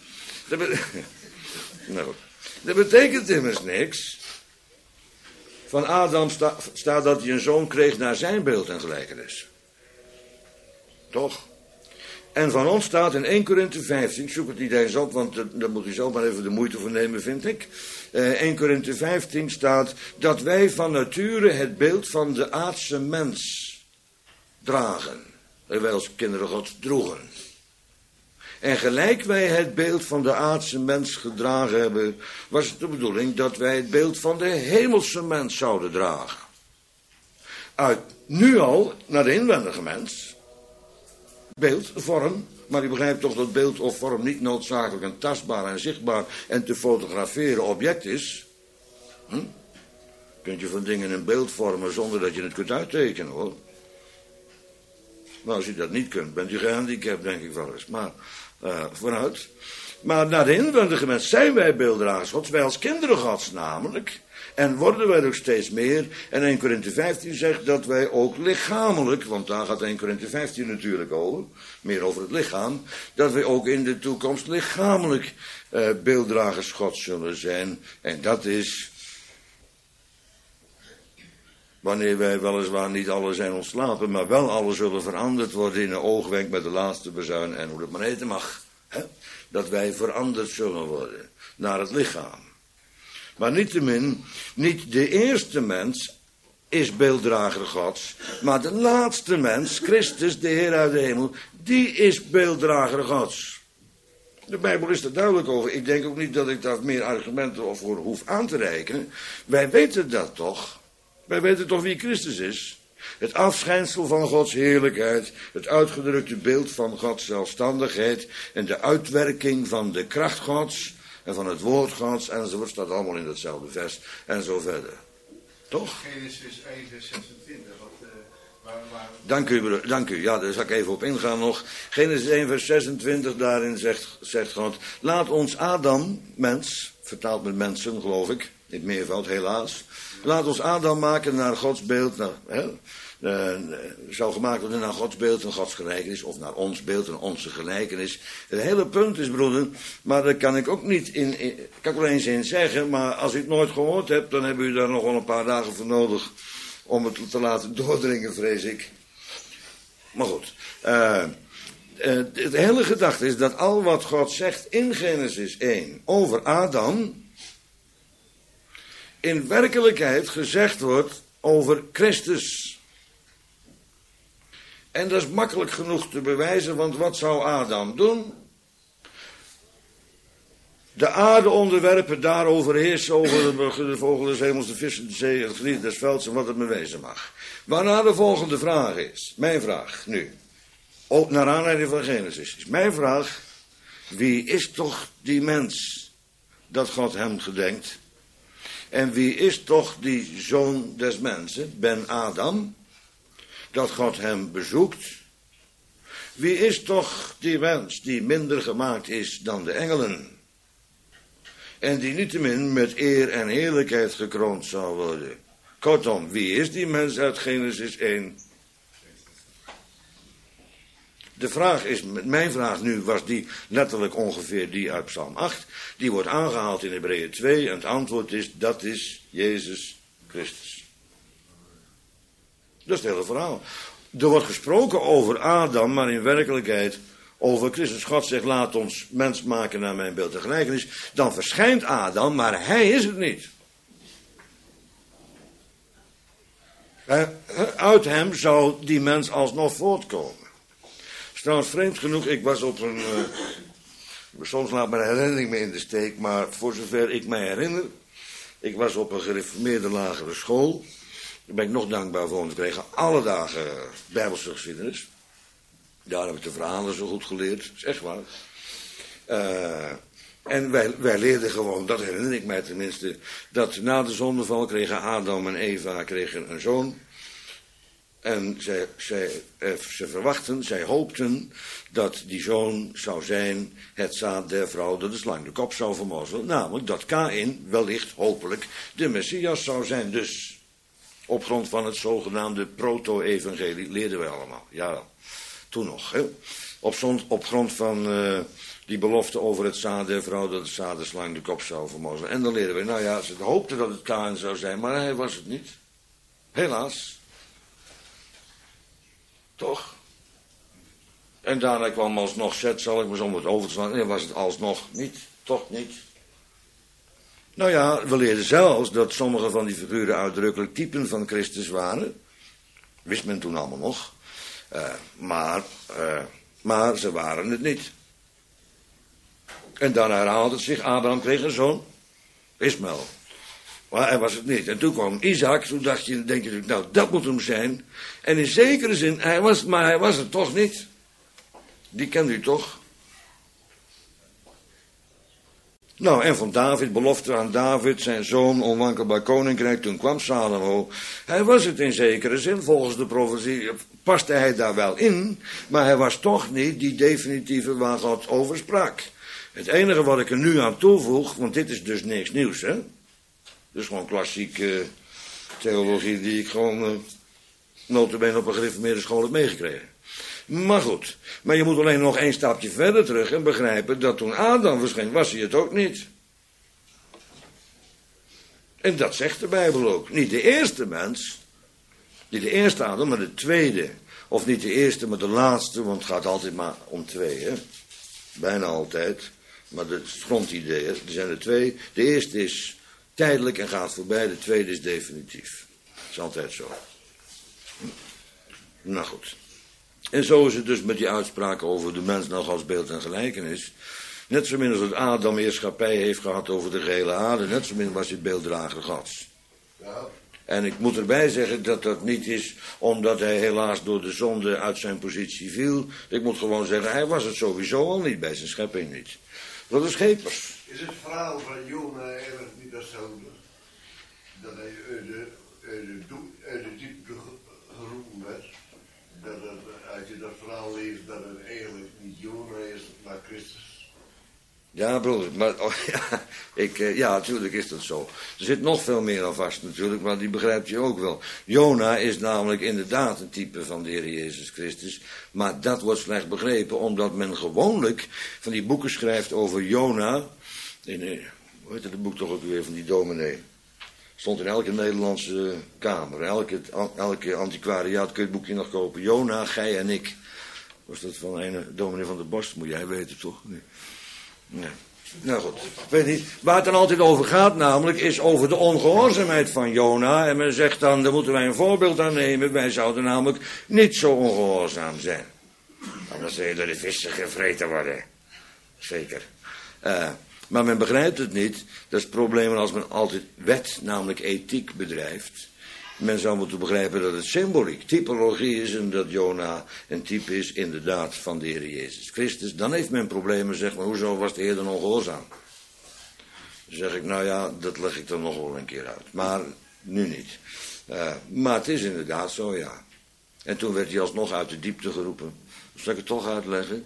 A: Dat betekent immers niks. Van Adam staat dat hij een zoon kreeg naar zijn beeld en gelijkenis. Toch? En van ons staat in 1 Korinthe 15, ik zoek het niet eens op, want daar moet u zelf maar even de moeite voor nemen, vind ik. 1 Korinthe 15 staat dat wij van nature het beeld van de aardse mens dragen. Dat wij als kinderen Gods droegen. En gelijk wij het beeld van de aardse mens gedragen hebben, was het de bedoeling dat wij het beeld van de hemelse mens zouden dragen. Uit nu al naar de inwendige mens. Beeld, vorm, maar u begrijpt toch dat beeld of vorm niet noodzakelijk een tastbaar en zichtbaar en te fotograferen object is. Kunt je van dingen een beeld vormen zonder dat je het kunt uittekenen, hoor. Maar als je dat niet kunt, bent u gehandicapt, denk ik wel eens. Maar vooruit. Maar naar de inwendige mens zijn wij beelddragers Gods, wij als kinderen Gods namelijk. En worden wij ook steeds meer. En 1 Korinthe 15 zegt dat wij ook lichamelijk, want daar gaat 1 Korinthe 15 natuurlijk over, meer over het lichaam, dat wij ook in de toekomst lichamelijk beelddragers Gods zullen zijn. En dat is wanneer wij weliswaar niet alle zijn ontslapen, maar wel alle zullen veranderd worden in een oogwenk met de laatste bezuin en hoe het maar heten mag. Hè? Dat wij veranderd zullen worden naar het lichaam. Maar niettemin, niet de eerste mens is beelddrager Gods, maar de laatste mens, Christus, de Heer uit de hemel, die is beelddrager Gods. De Bijbel is er duidelijk over. Ik denk ook niet dat ik daar meer argumenten voor hoef aan te reiken. Wij weten dat toch. Wij weten toch wie Christus is. Het afschijnsel van Gods heerlijkheid, het uitgedrukte beeld van Gods zelfstandigheid en de uitwerking van de kracht Gods en van het woord Gods enzovoort, staat allemaal in datzelfde vers en zo verder. Toch?
B: Genesis 1 vers 26.
A: Dank u. Ja, daar zal ik even op ingaan nog. Genesis 1 vers 26, daarin zegt God, laat ons Adam, mens, vertaald met mensen geloof ik, in het meervoud helaas. Laat ons Adam maken naar Gods beeld, zou gemaakt worden naar Gods beeld en Gods gelijkenis, of naar ons beeld en onze gelijkenis. Het hele punt is, broeder, maar daar kan ik ook niet kan ik wel eens in zeggen, maar als u het nooit gehoord hebt, dan hebben u daar nog wel een paar dagen voor nodig om het te laten doordringen, vrees ik. Maar goed, het hele gedachte is dat al wat God zegt in Genesis 1 over Adam in werkelijkheid gezegd wordt over Christus. En dat is makkelijk genoeg te bewijzen, want wat zou Adam doen? De aarde onderwerpen, daarover heersen over de vogel des hemels, de vissen, de zee, het geniet des velds en wat het me wezen mag. Waarna de volgende vraag is, mijn vraag nu, ook naar aanleiding van Genesis, is mijn vraag, wie is toch die mens dat God hem gedenkt? En wie is toch die zoon des mensen, Ben Adam, dat God hem bezoekt? Wie is toch die mens die minder gemaakt is dan de engelen? En die niettemin met eer en heerlijkheid gekroond zal worden. Kortom, wie is die mens uit Genesis 1? De vraag is, mijn vraag nu was die letterlijk ongeveer die uit Psalm 8. Die wordt aangehaald in Hebreeën 2 en het antwoord is, dat is Jezus Christus. Dat is het hele verhaal. Er wordt gesproken over Adam, maar in werkelijkheid over Christus. God zegt, laat ons mens maken naar mijn beeld en gelijkenis. Dan verschijnt Adam, maar hij is het niet. Uit hem zou die mens alsnog voortkomen. Trouwens, vreemd genoeg, ik was op een, soms laat mijn herinnering me in de steek, maar voor zover ik mij herinner, ik was op een gereformeerde lagere school Daar ben ik nog dankbaar voor. We kregen alle dagen Bijbelse geschiedenis. Daar heb ik de verhalen zo goed geleerd. Dat is echt waar. En wij leerden gewoon, dat herinner ik mij tenminste, dat na de zondeval kregen Adam en Eva een zoon. En ze verwachten, zij hoopten dat die zoon zou zijn het zaad der vrouw dat de slang de kop zou vermorzelen. Namelijk dat Kaïn wellicht, hopelijk, de Messias zou zijn. Dus op grond van het zogenaamde proto-evangelie leerden wij allemaal. Jawel, toen nog. Hè? Op grond van die belofte over het zaad der vrouw dat het zaad der slang de kop zou vermorzelen. En dan leerden we, nou ja, ze hoopten dat het Kaïn zou zijn, maar hij was het niet. Helaas. Toch? En daarna kwam alsnog Zet, zal ik maar zo om het over te slaan. Nee, was het alsnog niet. Toch niet. Nou ja, we leerden zelfs dat sommige van die figuren uitdrukkelijk typen van Christus waren. Wist men toen allemaal nog. Maar ze waren het niet. En dan herhaalde het zich. Abraham kreeg een zoon. Ismaël. Maar hij was het niet. En toen kwam Isaac, toen denk je natuurlijk, nou, dat moet hem zijn. En in zekere zin, hij was het toch niet. Die kent u toch? Nou, en van David, belofte aan David, zijn zoon, onwankelbaar koninkrijk, toen kwam Salomo. Hij was het in zekere zin, volgens de profetie, paste hij daar wel in, maar hij was toch niet die definitieve waar God over sprak. Het enige wat ik er nu aan toevoeg, want dit is dus niks nieuws, hè. Dus gewoon klassieke theologie die ik gewoon nota bene op een gereformeerde school heb meegekregen. Maar goed, maar je moet alleen nog één stapje verder terug en begrijpen dat toen Adam verscheen, was hij het ook niet. En dat zegt de Bijbel ook. Niet de eerste mens, niet de eerste Adam, maar de tweede. Of niet de eerste, maar de laatste, want het gaat altijd maar om twee, hè. Bijna altijd. Maar dat is het grondidee, hè. Er zijn er twee. De eerste is tijdelijk en gaat voorbij, de tweede is definitief. Dat is altijd zo. Nou goed. En zo is het dus met die uitspraken over de mens naar Gods beeld en gelijkenis. Net zo min als dat Adam heerschappij heeft gehad over de gehele aarde, net zo min was hij beelddrager Gods. Ja. En ik moet erbij zeggen dat dat niet is omdat hij helaas door de zonde uit zijn positie viel. Ik moet gewoon zeggen, hij was het sowieso al niet, bij zijn schepping niet. Dat is schepers.
B: Is het verhaal van Jona eigenlijk niet hetzelfde? Dat hij uit de diepte geroepen werd? Als je dat verhaal leest, dat het eigenlijk niet Jona is, maar Christus.
A: Ja, broeder, maar ja, natuurlijk is dat zo. Er zit nog veel meer aan vast natuurlijk, maar die begrijpt je ook wel. Jona is namelijk inderdaad een type van de Heer Jezus Christus, maar dat wordt slecht begrepen, omdat men gewoonlijk van die boeken schrijft over Jona. Hoe heet het boek toch ook weer van die dominee? Stond in elke Nederlandse kamer, elke antiquariaat kun je het boekje nog kopen. Jona, gij en ik. Was dat van een dominee van der Bos, moet jij weten toch? Nee. Nee. Nou goed, weet niet. Waar het dan altijd over gaat namelijk, is over de ongehoorzaamheid van Jona. En men zegt dan, daar moeten wij een voorbeeld aan nemen. Wij zouden namelijk niet zo ongehoorzaam zijn. Anders zullen door de vissen gevreten worden. Zeker. Maar men begrijpt het niet. Dat is het probleem als men altijd wet, namelijk ethiek, bedrijft. Men zou moeten begrijpen dat het symboliek, typologie is en dat Jona een type is inderdaad van de Heer Jezus Christus. Dan heeft men problemen, zeg maar, hoezo was de Heer dan ongehoorzaam? Dan zeg ik, nou ja, dat leg ik dan nog wel een keer uit. Maar nu niet. Maar het is inderdaad zo, ja. En toen werd hij alsnog uit de diepte geroepen. Zal ik het toch uitleggen?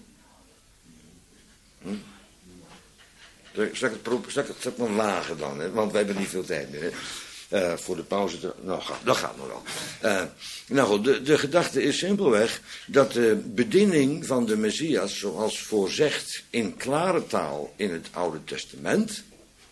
A: Zal ik het maar wagen dan, hè? Want we hebben niet veel tijd meer, hè? Voor de pauze, dat gaat nog wel. Nou goed, de gedachte is simpelweg dat de bediening van de Messias, zoals voorzegd in klare taal in het Oude Testament,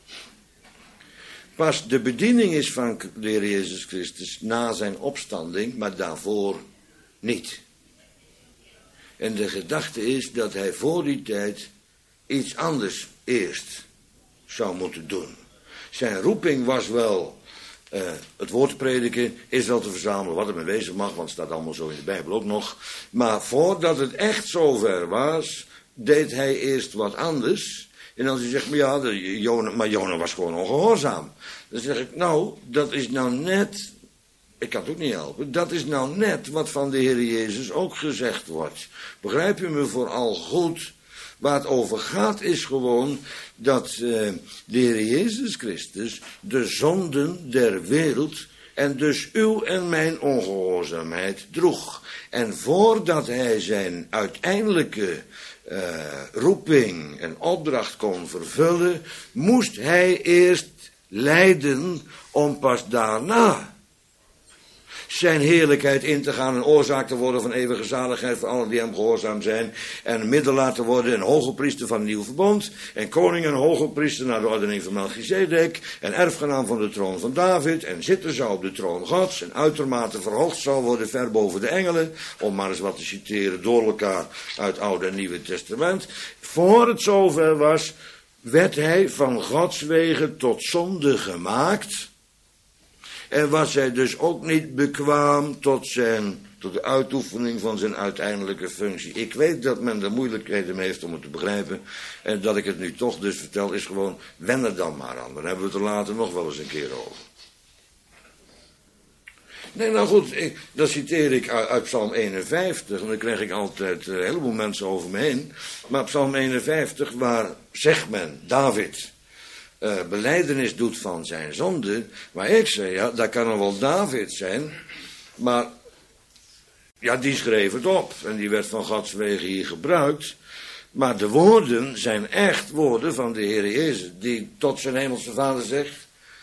A: pas de bediening is van de Heer Jezus Christus na zijn opstanding, maar daarvoor niet. En de gedachte is dat hij voor die tijd iets anders eerst zou moeten doen. Zijn roeping was wel het woord te prediken, Israël te verzamelen, wat er mee wezen mag, want het staat allemaal zo in de Bijbel ook nog. Maar voordat het echt zover was, deed hij eerst wat anders. En als hij zegt, maar ja, Jona was gewoon ongehoorzaam. Dan zeg ik, nou, dat is nou net Ik kan het ook niet helpen. Dat is nou net wat van de Heer Jezus ook gezegd wordt. Begrijp u me vooral goed? Waar het over gaat is gewoon dat de Heer Jezus Christus de zonden der wereld en dus uw en mijn ongehoorzaamheid droeg. En voordat hij zijn uiteindelijke roeping en opdracht kon vervullen, moest hij eerst lijden om pas daarna zijn heerlijkheid in te gaan en oorzaak te worden van eeuwige zaligheid voor allen die hem gehoorzaam zijn. En middelaar te worden en hoge priester van het nieuw verbond. En koning en hoge priester naar de ordening van Melchizedek. En erfgenaam van de troon van David. En zitten zou op de troon Gods. En uitermate verhoogd zal worden ver boven de engelen. Om maar eens wat te citeren door elkaar uit het Oude en Nieuwe Testament. Voor het zover was, werd hij van Gods wegen tot zonde gemaakt. En was hij dus ook niet bekwaam tot de uitoefening van zijn uiteindelijke functie. Ik weet dat men er moeilijkheden mee heeft om het te begrijpen. En dat ik het nu toch dus vertel is gewoon, wen er dan maar aan. Dan hebben we het er later nog wel eens een keer over. Nee, nou goed, dat citeer ik uit Psalm 51. En dan krijg ik altijd een heleboel mensen over me heen. Maar Psalm 51, waar zegt men, David belijdenis doet van zijn zonde. Maar ik zei, ja, dat kan nog wel David zijn. Maar, ja, die schreef het op. En die werd van Gods wegen hier gebruikt. Maar de woorden zijn echt woorden van de Heer Jezus. Die tot zijn hemelse Vader zegt,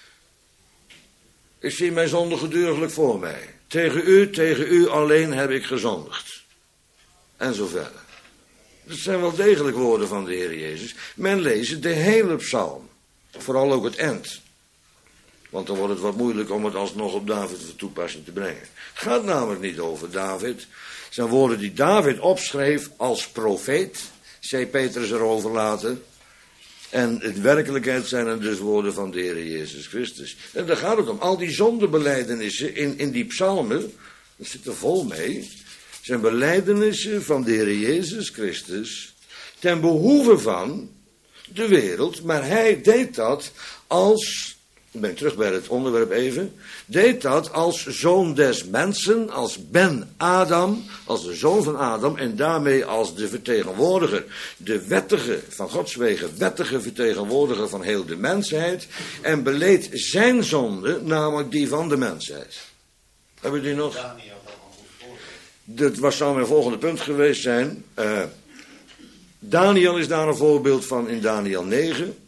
A: ik zie mijn zonde geduriglijk voor mij. Tegen u alleen heb ik gezondigd. En zo verder. Dat zijn wel degelijk woorden van de Heer Jezus. Men leest de hele psalm. Vooral ook het eind. Want dan wordt het wat moeilijk om het alsnog op David voor toepassing te brengen. Het gaat namelijk niet over David. Het zijn woorden die David opschreef als profeet. Zei Petrus erover later. En in werkelijkheid zijn het dus woorden van de Heer Jezus Christus. En daar gaat het om. Al die zondebelijdenissen in die psalmen, dat zit er vol mee, zijn belijdenissen van de Heer Jezus Christus ten behoeve van de wereld. Maar hij deed dat als, ik ben terug bij het onderwerp even, deed dat als zoon des mensen, als Ben Adam, als de zoon van Adam en daarmee als de vertegenwoordiger, de wettige, van Gods wegen wettige vertegenwoordiger van heel de mensheid en beleed zijn zonde, namelijk die van de mensheid. Hebben jullie nog? Dat zou mijn volgende punt geweest zijn. Daniel is daar een voorbeeld van in Daniel 9.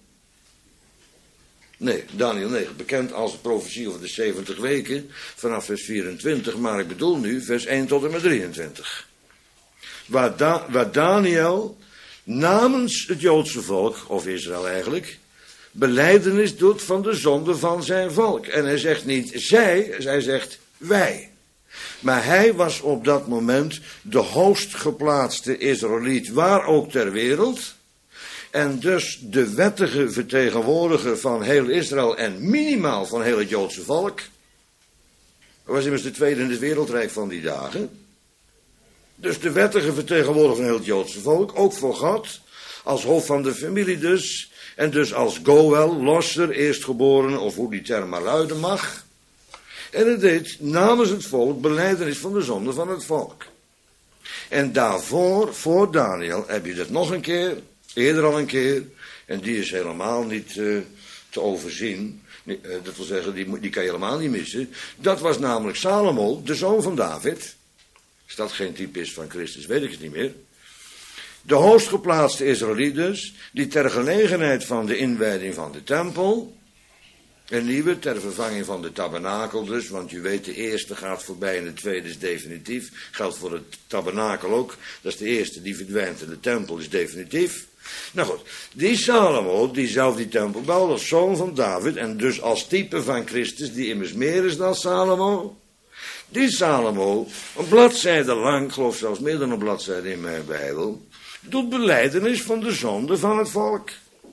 A: Nee, Daniel 9, bekend als de profetie over de 70 weken, vanaf vers 24, maar ik bedoel nu vers 1 tot en met 23. Waar Daniel namens het Joodse volk, of Israël eigenlijk, belijdenis doet van de zonde van zijn volk. En hij zegt niet zij, hij zegt wij. Maar hij was op dat moment de hoogst geplaatste Israëliet, waar ook ter wereld. En dus de wettige vertegenwoordiger van heel Israël en minimaal van heel het Joodse volk. Hij was immers de tweede in het wereldrijk van die dagen. Dus de wettige vertegenwoordiger van heel het Joodse volk, ook voor God, als hoofd van de familie dus. En dus als Goel, losser, eerstgeborene, of hoe die term maar luiden mag. En het deed namens het volk belijdenis van de zonde van het volk. En daarvoor, voor Daniel, heb je dat nog een keer, eerder al een keer, en die is helemaal niet te overzien. Dat wil zeggen, die kan je helemaal niet missen. Dat was namelijk Salomo, de zoon van David. Als dat geen type is van Christus, weet ik het niet meer. De hoogstgeplaatste Israëliet dus, die ter gelegenheid van de inwijding van de tempel, een nieuwe ter vervanging van de tabernakel dus, want u weet de eerste gaat voorbij en de tweede is definitief. Geldt voor het tabernakel ook, dat is de eerste die verdwijnt en de tempel is definitief. Nou goed, die Salomo, die zelf die tempel bouwde als zoon van David en dus als type van Christus, die immers meer is dan Salomo. Die Salomo, een bladzijde lang, ik geloof zelfs meer dan een bladzijde in mijn Bijbel, doet belijdenis van de zonde van het volk.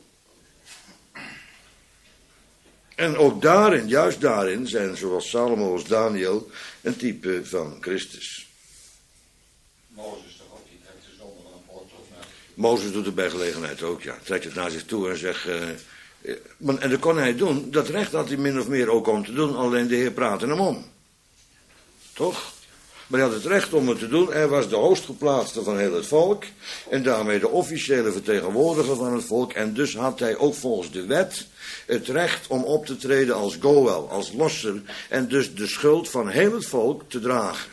A: En ook daarin, juist daarin, zijn zowel Salomo als Daniel een type van Christus.
C: Mozes toch ook, die trekt de zonde van een volk tot naar.
A: Mozes doet het bij gelegenheid ook, ja. Trekt het naar zich toe en zegt. En dat kon hij doen, dat recht had hij min of meer ook om te doen, alleen de Heer praatte hem om. Toch? Maar hij had het recht om het te doen. Hij was de hoogstgeplaatste van heel het volk. En daarmee de officiële vertegenwoordiger van het volk. En dus had hij ook volgens de wet het recht om op te treden als goel, als losser. En dus de schuld van heel het volk te dragen.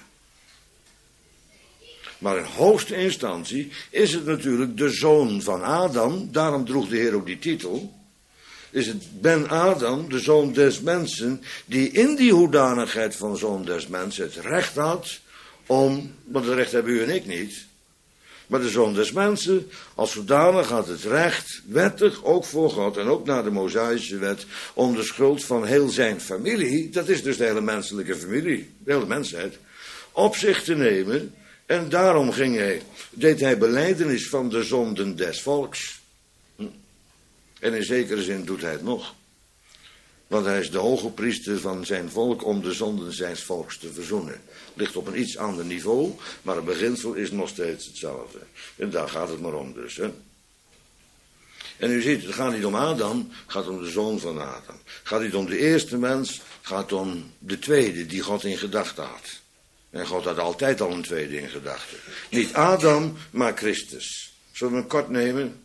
A: Maar in hoogste instantie is het natuurlijk de zoon van Adam. Daarom droeg de Heer ook die titel. Is het Ben Adam, de zoon des mensen, die in die hoedanigheid van zoon des mensen het recht had om, want het recht hebben u en ik niet, maar de zoon des mensen als zodanig had het recht, wettig ook voor God en ook naar de Mosaïsche wet, om de schuld van heel zijn familie, dat is dus de hele menselijke familie, de hele mensheid, op zich te nemen. En daarom deed hij belijdenis van de zonden des volks. En in zekere zin doet hij het nog. Want hij is de hoge priester van zijn volk om de zonden zijns volks te verzoenen. Ligt op een iets ander niveau, maar het beginsel is nog steeds hetzelfde. En daar gaat het maar om dus. Hè? En u ziet, het gaat niet om Adam, het gaat om de zoon van Adam. Het gaat niet om de eerste mens, het gaat om de tweede die God in gedachten had. En God had altijd al een tweede in gedachten. Niet Adam, maar Christus. Zullen we hem kort nemen?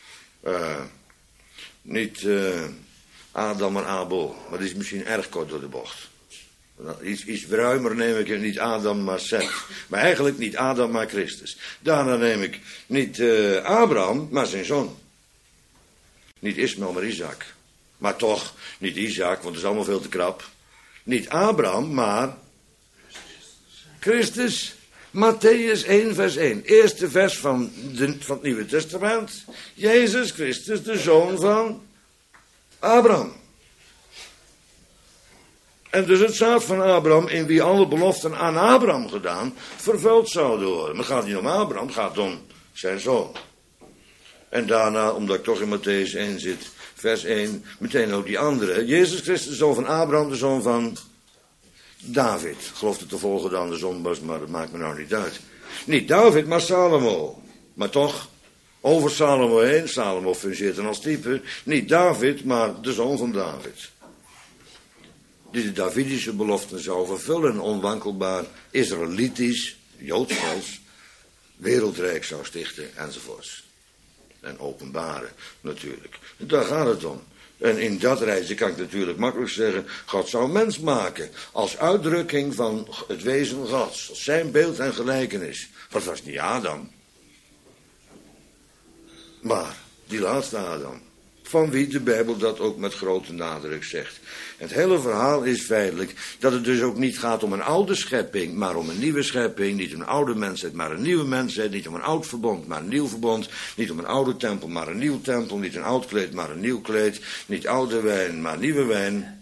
A: Niet Adam, maar Abel. Maar die is misschien erg kort door de bocht. Iets ruimer neem ik niet Adam, maar Seth. Maar eigenlijk niet Adam, maar Christus. Daarna neem ik niet Abraham, maar zijn zoon. Niet Ismaël, maar Isaac. Maar toch, niet Isaac, want dat is allemaal veel te krap. Niet Abraham, maar Christus. Matthäus 1 vers 1. Eerste vers van het Nieuwe Testament. Jezus Christus, de zoon van Abraham. En dus het zaad van Abraham, in wie alle beloften aan Abraham gedaan, vervuld zouden worden. Maar het gaat niet om Abraham, het gaat om zijn zoon. En daarna, omdat ik toch in Matthäus 1 zit, vers 1, meteen ook die andere. Jezus Christus, de zoon van Abraham, de zoon van David. Ik geloof dat de volgende aan de zoon was, maar dat maakt me nou niet uit. Niet David, maar Salomo. Maar toch, over Salomo heen, Salomo fungeert dan als type. Niet David, maar de zoon van David. Die de Davidische beloften zou vervullen, onwankelbaar, Israëlitisch, Joods vals, wereldrijk zou stichten, enzovoorts. En openbaren, natuurlijk. Daar gaat het om. En in dat rijtje kan ik natuurlijk makkelijk zeggen, God zou mens maken, als uitdrukking van het wezen Gods, als zijn beeld en gelijkenis. Dat was niet Adam, maar die laatste Adam, van wie de Bijbel dat ook met grote nadruk zegt. Het hele verhaal is feitelijk dat het dus ook niet gaat om een oude schepping, maar om een nieuwe schepping. Niet om een oude mensheid, maar een nieuwe mensheid. Niet om een oud verbond, maar een nieuw verbond. Niet om een oude tempel, maar een nieuw tempel. Niet een oud kleed, maar een nieuw kleed. Niet oude wijn, maar nieuwe wijn.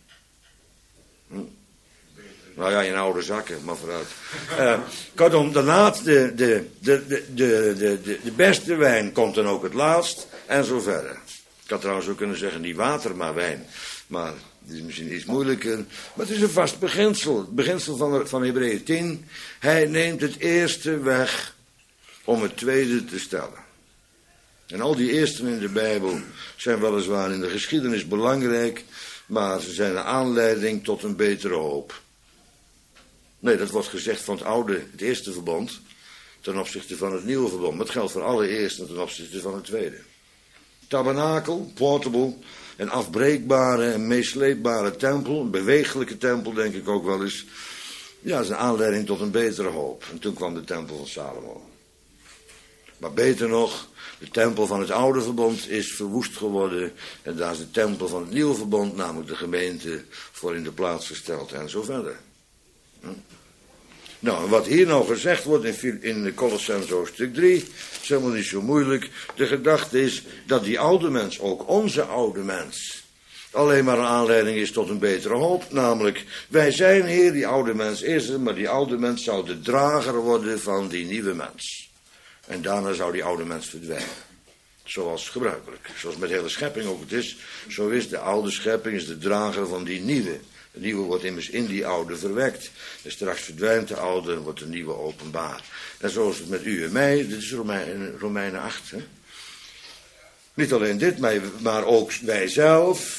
A: Nou ja, in oude zakken, maar vooruit. Kortom, de beste wijn komt dan ook het laatst en zo verder. Ik had trouwens ook kunnen zeggen, niet water, maar wijn. Maar het is misschien iets moeilijker. Maar het is een vast beginsel. Het beginsel van Hebreeën 10. Hij neemt het eerste weg om het tweede te stellen. En al die eersten in de Bijbel zijn weliswaar in de geschiedenis belangrijk, maar ze zijn een aanleiding tot een betere hoop. Nee, dat wordt gezegd van het eerste verbond, ten opzichte van het nieuwe verbond. Maar het geldt voor alle eersten ten opzichte van het tweede. Tabernakel, portable, een afbreekbare en meesleepbare tempel, een bewegelijke tempel denk ik ook wel eens. Ja, dat is een aanleiding tot een betere hoop. En toen kwam de tempel van Salomo. Maar beter nog, de tempel van het oude verbond is verwoest geworden. En daar is de tempel van het nieuwe verbond, namelijk de gemeente, voor in de plaats gesteld en zo verder. Nou, wat hier nou gezegd wordt in Colossenzen hoofdstuk 3, is helemaal niet zo moeilijk. De gedachte is dat die oude mens, ook onze oude mens, alleen maar een aanleiding is tot een betere hoop. Namelijk, wij zijn hier, die oude mens is er, maar die oude mens zou de drager worden van die nieuwe mens. En daarna zou die oude mens verdwijnen. Zoals gebruikelijk. Zoals met de hele schepping ook het is. Zo is de oude schepping is de drager van die nieuwe. De nieuwe wordt immers in die oude verwekt. En straks verdwijnt de oude en wordt de nieuwe openbaar. En zo is het met u en mij. Dit is Romeinen 8. Hè? Niet alleen dit, maar ook wij zelf.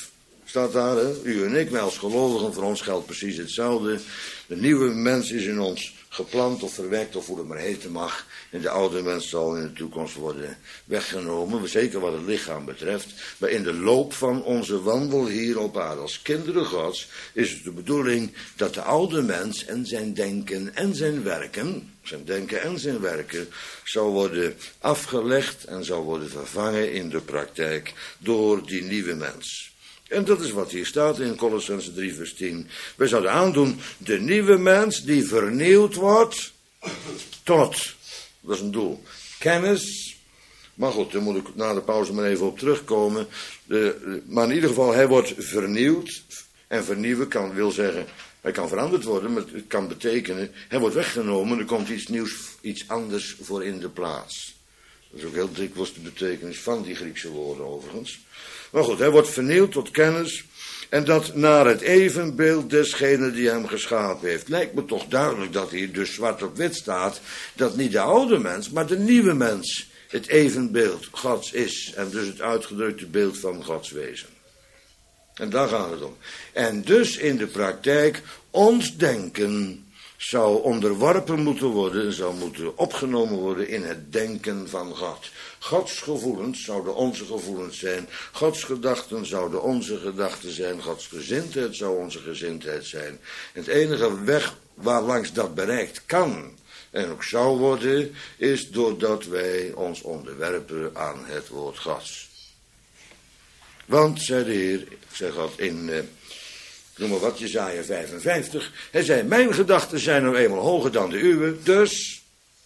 A: Staat daar, hè? U en ik, wij als gelovigen, voor ons geldt precies hetzelfde. De nieuwe mens is in ons geplant of verwekt, of hoe het maar heten mag. En de oude mens zal in de toekomst worden weggenomen, zeker wat het lichaam betreft. Maar in de loop van onze wandel hier op aarde als kinderen Gods is het de bedoeling dat de oude mens en zijn denken en zijn werken, zou worden afgelegd en zou worden vervangen in de praktijk door die nieuwe mens. En dat is wat hier staat in Kolossenzen 3 vers 10. Wij zouden aandoen de nieuwe mens die vernieuwd wordt tot, dat is een doel, kennis. Maar goed, daar moet ik na de pauze maar even op terugkomen. Maar in ieder geval, hij wordt vernieuwd. En vernieuwen wil zeggen, hij kan veranderd worden, maar het kan betekenen, hij wordt weggenomen, er komt iets nieuws, iets anders voor in de plaats. Dat is ook heel dikwijls de betekenis van die Griekse woorden overigens. Maar goed, hij wordt vernieuwd tot kennis. En dat naar het evenbeeld desgene die hem geschapen heeft. Lijkt me toch duidelijk dat hier dus zwart op wit staat. Dat niet de oude mens, maar de nieuwe mens het evenbeeld Gods is. En dus het uitgedrukte beeld van Gods wezen. En daar gaat het om. En dus in de praktijk ons denken zou onderworpen moeten worden, zou moeten opgenomen worden in het denken van God. Gods gevoelens zouden onze gevoelens zijn, Gods gedachten zouden onze gedachten zijn, Gods gezindheid zou onze gezindheid zijn. En het enige weg waarlangs dat bereikt kan en ook zou worden, is doordat wij ons onderwerpen aan het woord Gods. Want, zei de Heer, ik zeg dat in noem maar wat, Jesaja 55. Hij zei, mijn gedachten zijn nou eenmaal hoger dan de uwe, dus.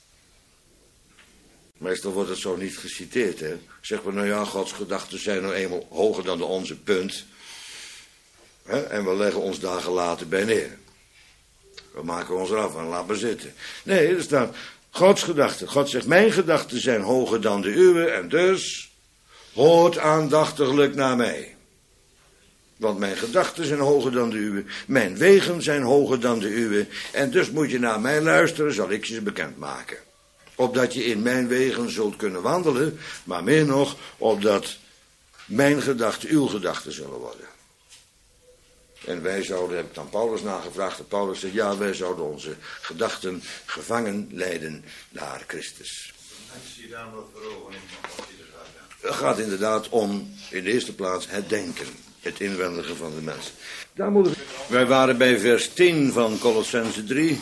A: Meestal wordt het zo niet geciteerd, hè. Zeg maar, nou ja, Gods gedachten zijn nou eenmaal hoger dan de onze, punt. En we leggen ons daar gelaten bij neer. We maken ons eraf en laten zitten. Nee, er staat, Gods gedachten. God zegt, mijn gedachten zijn hoger dan de uwe, en dus hoort aandachtiglijk naar mij. Want mijn gedachten zijn hoger dan de uwe. Mijn wegen zijn hoger dan de uwe. En dus moet je naar mij luisteren, zal ik je ze bekendmaken. Opdat je in mijn wegen zult kunnen wandelen. Maar meer nog, opdat mijn gedachten uw gedachten zullen worden. En wij zouden, heb ik dan Paulus nagevraagd. En Paulus zegt, ja, wij zouden onze gedachten gevangen leiden naar Christus.
C: Zie je daar wat voor ogen in wat hij er gaat?
A: Het gaat inderdaad om, in de eerste plaats, het denken. Het inwendige van de mens. Daar moeten we... Wij waren bij vers 10 van Kolossenzen 3.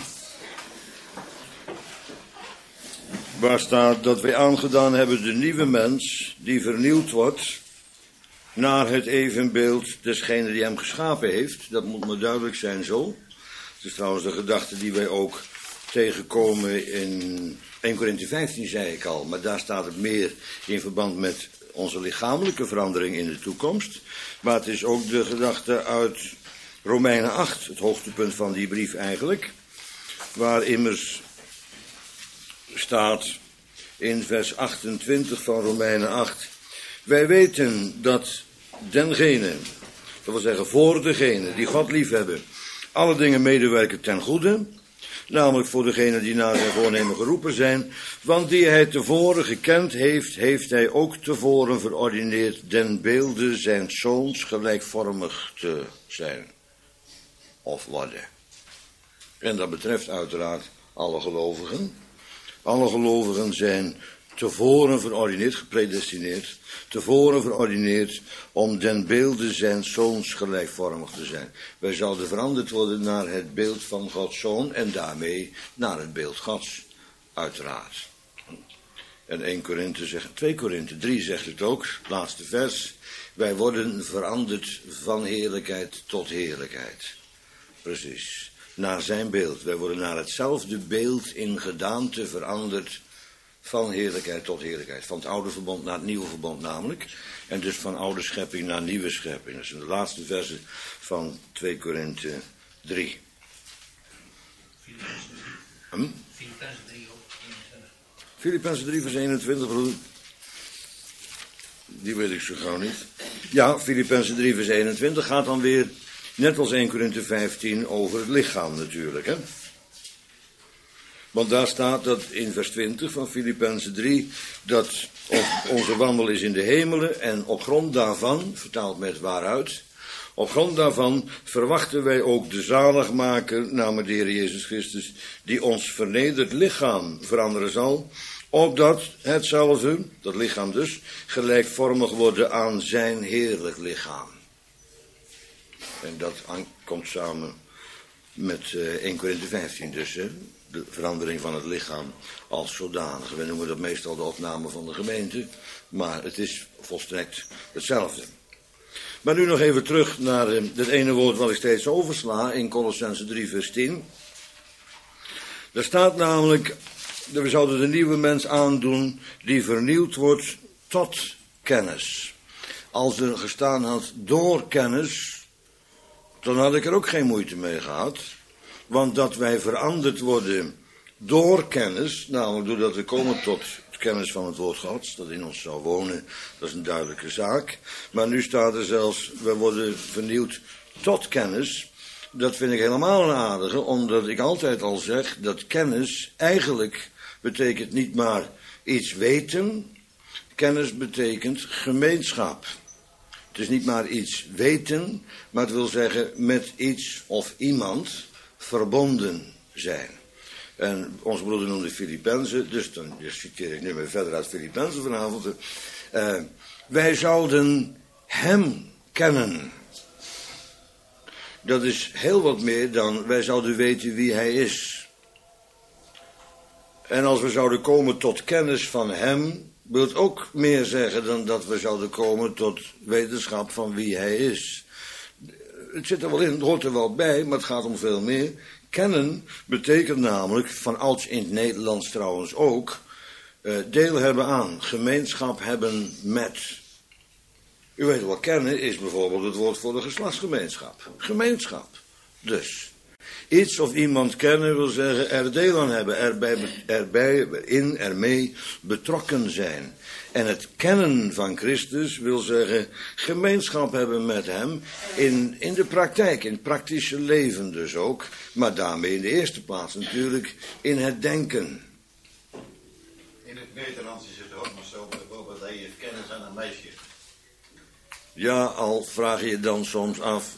A: Waar staat dat wij aangedaan hebben de nieuwe mens die vernieuwd wordt naar het evenbeeld desgene die hem geschapen heeft. Dat moet maar duidelijk zijn zo. Het is trouwens de gedachte die wij ook tegenkomen in 1 Korinthe 15, zei ik al. Maar daar staat het meer in verband met onze lichamelijke verandering in de toekomst. Maar het is ook de gedachte uit Romeinen 8, het hoogtepunt van die brief eigenlijk. Waar immers staat in vers 28 van Romeinen 8. Wij weten dat dengene, dat wil zeggen voor degene die God liefhebben, alle dingen medewerken ten goede. Namelijk voor degenen die naar zijn voornemen geroepen zijn. Want die hij tevoren gekend heeft, heeft hij ook tevoren verordineerd den beelde zijn zoons gelijkvormig te zijn. Of worden. En dat betreft uiteraard alle gelovigen. Alle gelovigen zijn tevoren verordineerd, gepredestineerd. Tevoren verordineerd om den beelde zijn zoons gelijkvormig te zijn. Wij zouden veranderd worden naar het beeld van Gods zoon en daarmee naar het beeld Gods, uiteraard. En 2 Korinthe 3 zegt het ook, laatste vers. Wij worden veranderd van heerlijkheid tot heerlijkheid. Precies, naar zijn beeld. Wij worden naar hetzelfde beeld in gedaante veranderd. Van heerlijkheid tot heerlijkheid. Van het oude verbond naar het nieuwe verbond namelijk. En dus van oude schepping naar nieuwe schepping. Dat zijn de laatste versen van 2 Korinthe 3. Filippenzen 3 vers 21, broer. Die weet ik zo gauw niet. Ja, Filippenzen 3 vers 21 gaat dan weer, net als 1 Korinthe 15, over het lichaam natuurlijk, hè. Want daar staat dat in vers 20 van Filippenzen 3, dat onze wandel is in de hemelen en op grond daarvan, vertaald met waaruit, Op grond daarvan verwachten wij ook de zaligmaker, namelijk de Heer Jezus Christus, die ons vernederd lichaam veranderen zal, opdat hetzelfde, dat lichaam dus, gelijkvormig worden aan zijn heerlijk lichaam. En dat komt samen met 1 Korinthe 15 dus, hè? De verandering van het lichaam als zodanig. We noemen dat meestal de opname van de gemeente, maar het is volstrekt hetzelfde. Maar nu nog even terug naar het ene woord wat ik steeds oversla in Kolossenzen 3 vers 10. Daar staat namelijk, we zouden de nieuwe mens aandoen die vernieuwd wordt tot kennis. Als er gestaan had door kennis, dan had ik er ook geen moeite mee gehad. Want dat wij veranderd worden door kennis, namelijk doordat we komen tot kennis van het woord Gods, dat in ons zou wonen, dat is een duidelijke zaak. Maar nu staat er zelfs, we worden vernieuwd tot kennis. Dat vind ik helemaal een aardige, omdat ik altijd al zeg dat kennis eigenlijk betekent niet maar iets weten. Kennis betekent gemeenschap. Het is niet maar iets weten, maar het wil zeggen met iets of iemand verbonden zijn. En onze broeder noemde Filippenzen, dus dan citeer ik nu weer verder uit Filippenzen vanavond. Wij zouden hem kennen. Dat is heel wat meer dan wij zouden weten wie hij is. En als we zouden komen tot kennis van hem, wil het ook meer zeggen dan dat we zouden komen tot wetenschap van wie hij is. Het zit er wel in, het hoort er wel bij, maar het gaat om veel meer. Kennen betekent namelijk, vanouds in het Nederlands trouwens ook, deel hebben aan, gemeenschap hebben met. U weet wel, kennen is bijvoorbeeld het woord voor de geslachtsgemeenschap. Gemeenschap, dus. Iets of iemand kennen wil zeggen er deel aan hebben, ermee betrokken zijn. En het kennen van Christus wil zeggen gemeenschap hebben met hem in de praktijk, in het praktische leven dus ook. Maar daarmee in de eerste plaats natuurlijk in het denken.
C: In het Nederlands is het ook maar zo, bijvoorbeeld dat je kennis aan een meisje.
A: Ja, al vraag je je dan soms af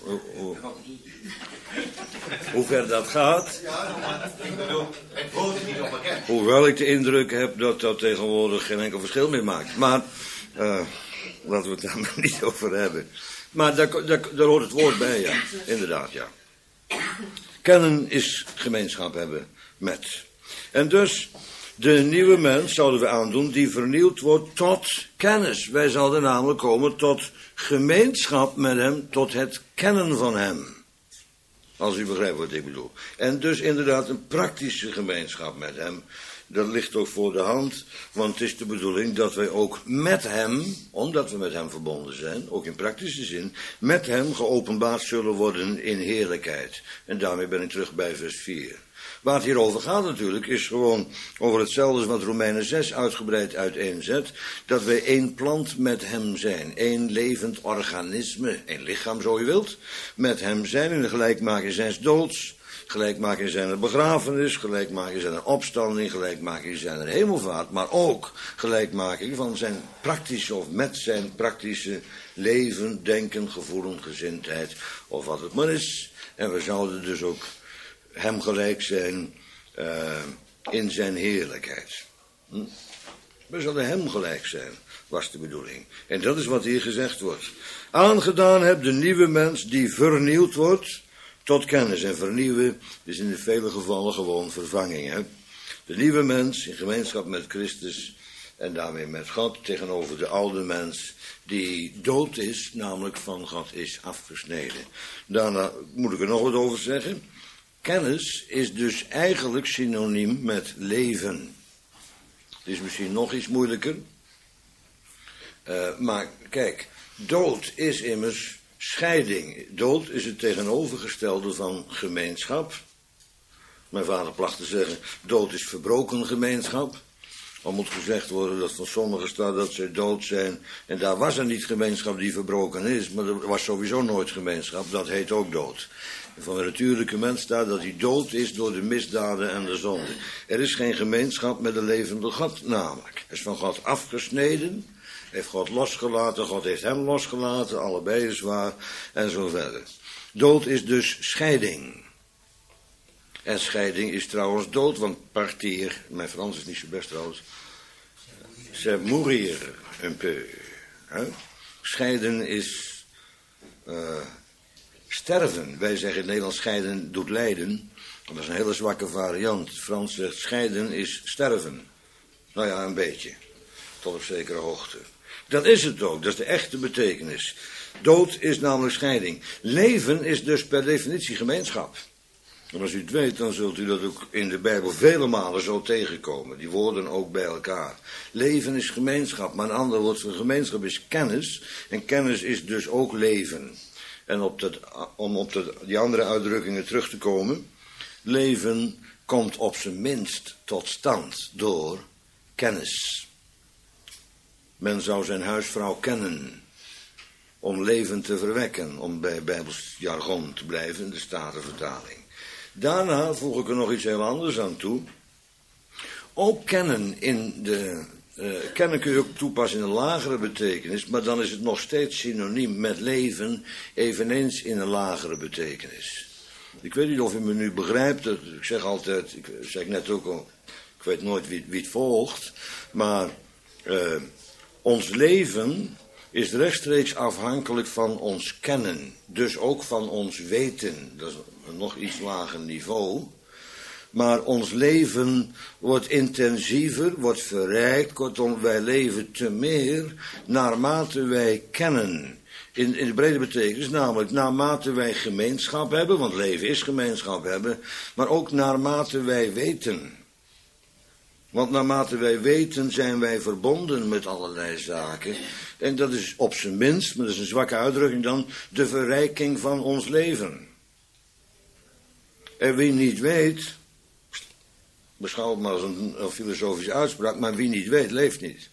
A: hoe ver dat gaat.
C: Ja, maar ik bedoel, het woord is niet onbekend.
A: Hoewel ik de indruk heb dat dat tegenwoordig geen enkel verschil meer maakt. Maar laten we het daar maar niet over hebben. Maar daar hoort het woord bij, ja. Inderdaad, ja. Kennen is gemeenschap hebben met. En dus, de nieuwe mens zouden we aandoen die vernieuwd wordt tot kennis. Wij zouden namelijk komen tot gemeenschap met hem, tot het kennen van hem. Als u begrijpt wat ik bedoel. En dus inderdaad een praktische gemeenschap met hem. Dat ligt ook voor de hand, want het is de bedoeling dat wij ook met hem, omdat we met hem verbonden zijn, ook in praktische zin, met hem geopenbaard zullen worden in heerlijkheid. En daarmee ben ik terug bij vers 4. Waar het hier over gaat natuurlijk, is gewoon over hetzelfde wat Romeinen 6 uitgebreid uiteenzet, dat wij één plant met hem zijn, één levend organisme, één lichaam zo u wilt, met hem zijn in de gelijkmaking zijns doods, gelijkmaking zijn begrafenis, gelijkmaking zijn opstanding, gelijkmaking zijn hemelvaart, maar ook gelijkmaking van zijn praktische of met zijn praktische leven, denken, gevoelen, gezindheid of wat het maar is. En we zouden dus ook hem gelijk zijn in zijn heerlijkheid. We zouden hem gelijk zijn, was de bedoeling. En dat is wat hier gezegd wordt. Aangedaan hebt de nieuwe mens die vernieuwd wordt tot kennis. En vernieuwen is in de vele gevallen gewoon vervanging. Hè? De nieuwe mens in gemeenschap met Christus en daarmee met God tegenover de oude mens die dood is, namelijk van God is afgesneden. Daarna moet ik er nog wat over zeggen. Kennis is dus eigenlijk synoniem met leven. Het is misschien nog iets moeilijker. Maar kijk, dood is immers scheiding. Dood is het tegenovergestelde van gemeenschap. Mijn vader placht te zeggen, dood is verbroken gemeenschap. Al moet gezegd worden dat van sommigen staat dat ze dood zijn. En daar was er niet gemeenschap die verbroken is, maar er was sowieso nooit gemeenschap. Dat heet ook dood. En van de natuurlijke mens staat dat hij dood is door de misdaden en de zonde. Er is geen gemeenschap met de levende God namelijk. Hij is van God afgesneden Heeft God losgelaten, God heeft hem losgelaten, allebei is waar, en zo verder. Dood is dus scheiding. En scheiding is trouwens dood, want partir, mijn Frans is niet zo best trouwens, c'est mourir un peu. Hè? Scheiden is sterven. Wij zeggen in het Nederlands scheiden doet lijden. Dat is een hele zwakke variant. Frans zegt scheiden is sterven. Nou ja, een beetje. Tot op zekere hoogte. Dat is het ook. Dat is de echte betekenis. Dood is namelijk scheiding. Leven is dus per definitie gemeenschap. En als u het weet, dan zult u dat ook in de Bijbel vele malen zo tegenkomen. Die woorden ook bij elkaar. Leven is gemeenschap, maar een ander woord voor gemeenschap is kennis. En kennis is dus ook leven. En om op die andere uitdrukkingen terug te komen. Leven komt op zijn minst tot stand door kennis. Men zou zijn huisvrouw kennen om leven te verwekken, om bij Bijbels jargon te blijven in de Statenvertaling. Daarna voeg ik er nog iets heel anders aan toe. Ook kennen kennen kun je ook toepassen in een lagere betekenis, maar dan is het nog steeds synoniem met leven, eveneens in een lagere betekenis. Ik weet niet of u me nu begrijpt, ik zeg altijd, ik zeg net ook al, ik weet nooit wie het volgt, maar ons leven is rechtstreeks afhankelijk van ons kennen, dus ook van ons weten. Dat is een nog iets lager niveau. Maar ons leven wordt intensiever, wordt verrijkt, kortom, wij leven te meer naarmate wij kennen. In de brede betekenis, namelijk naarmate wij gemeenschap hebben, want leven is gemeenschap hebben, maar ook naarmate wij weten. Want naarmate wij weten zijn wij verbonden met allerlei zaken. En dat is op zijn minst, maar dat is een zwakke uitdrukking dan, de verrijking van ons leven. En wie niet weet, beschouw het maar als een filosofische uitspraak, maar wie niet weet, leeft niet.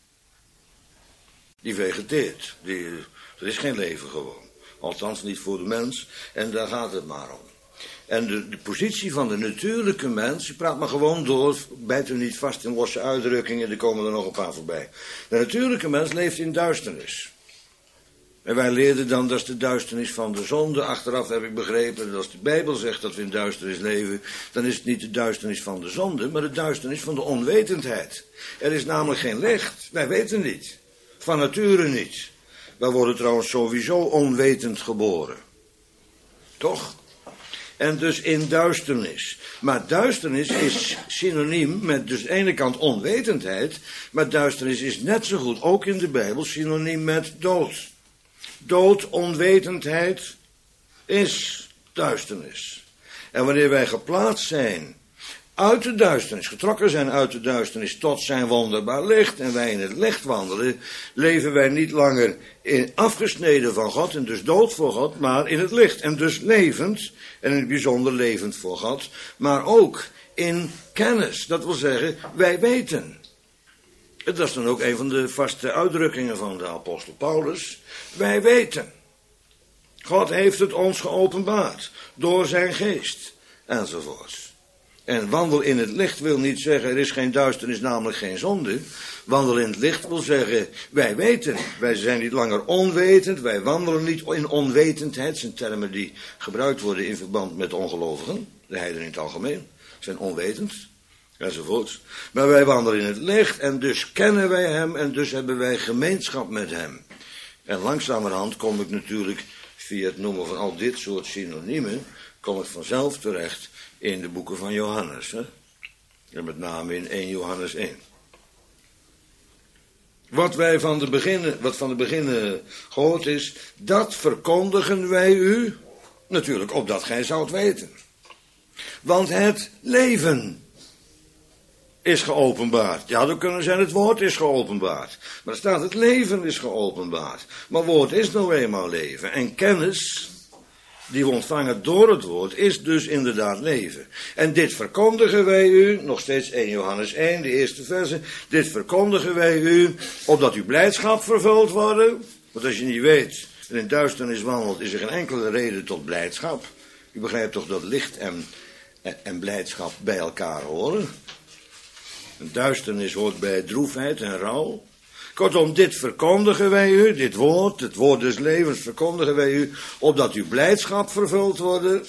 A: Die vegeteert. Er is geen leven gewoon. Althans niet voor de mens. En daar gaat het maar om. En de positie van de natuurlijke mens, je praat maar gewoon door, bijt u niet vast in losse uitdrukkingen, er komen er nog een paar voorbij. De natuurlijke mens leeft in duisternis. En wij leerden dan, dat is de duisternis van de zonde. Achteraf heb ik begrepen, dat als de Bijbel zegt dat we in duisternis leven, dan is het niet de duisternis van de zonde, maar de duisternis van de onwetendheid. Er is namelijk geen licht, wij weten niet. Van nature niet. Wij worden trouwens sowieso onwetend geboren. Toch? En dus in duisternis. Maar duisternis is synoniem met dus aan de ene kant onwetendheid, maar duisternis is net zo goed, ook in de Bijbel, synoniem met dood. Dood, onwetendheid is duisternis. En wanneer wij geplaatst zijn uit de duisternis, getrokken zijn uit de duisternis tot zijn wonderbaar licht en wij in het licht wandelen, leven wij niet langer afgesneden van God en dus dood voor God, maar in het licht en dus levend en in het bijzonder levend voor God, maar ook in kennis. Dat wil zeggen, wij weten. Dat is dan ook een van de vaste uitdrukkingen van de apostel Paulus. Wij weten. God heeft het ons geopenbaard door zijn geest enzovoorts. En wandel in het licht wil niet zeggen, er is geen duisternis, namelijk geen zonde. Wandel in het licht wil zeggen, wij weten. Wij zijn niet langer onwetend, wij wandelen niet in onwetendheid. Dat zijn termen die gebruikt worden in verband met ongelovigen. De heidenen in het algemeen zijn onwetend, enzovoorts. Maar wij wandelen in het licht en dus kennen wij hem en dus hebben wij gemeenschap met hem. En langzamerhand kom ik natuurlijk, via het noemen van al dit soort synoniemen, kom ik vanzelf terecht in de boeken van Johannes. Hè? En met name in 1 Johannes 1. Wat van de beginnen gehoord is, dat verkondigen wij u, natuurlijk opdat gij zoudt weten. Want het leven is geopenbaard. Ja, dan kunnen zeggen, het woord is geopenbaard. Maar er staat, het leven is geopenbaard. Maar woord is nou eenmaal leven. En kennis, die we ontvangen door het woord, is dus inderdaad leven. En dit verkondigen wij u, nog steeds 1 Johannes 1, de eerste verse. Dit verkondigen wij u, opdat uw blijdschap vervuld worden. Want als je niet weet en in duisternis wandelt, is er geen enkele reden tot blijdschap. U begrijpt toch dat licht en blijdschap bij elkaar horen. Een duisternis hoort bij droefheid en rouw. Kortom, dit verkondigen wij u, dit woord, het woord des levens verkondigen wij u, opdat uw blijdschap vervuld wordt.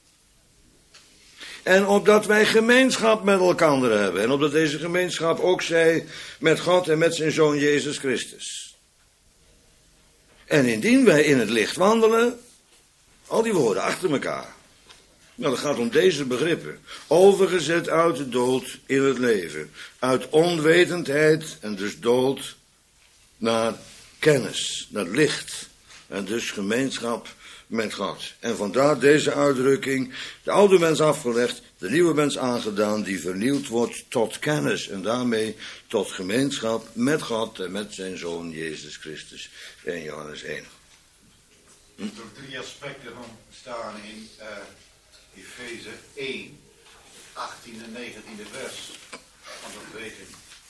A: En opdat wij gemeenschap met elkaar hebben. En opdat deze gemeenschap ook zij met God en met zijn Zoon Jezus Christus. En indien wij in het licht wandelen, al die woorden achter elkaar. Nou, dat gaat om deze begrippen. Overgezet uit de dood in het leven. Uit onwetendheid en dus dood naar kennis, naar licht. En dus gemeenschap met God. En vandaar deze uitdrukking, de oude mens afgelegd, de nieuwe mens aangedaan, die vernieuwd wordt tot kennis. En daarmee tot gemeenschap met God en met zijn Zoon Jezus Christus. 1 Johannes 1.
C: Er 3 aspecten van staan in Efeze 1, 18 en 19e vers. Van dat weten.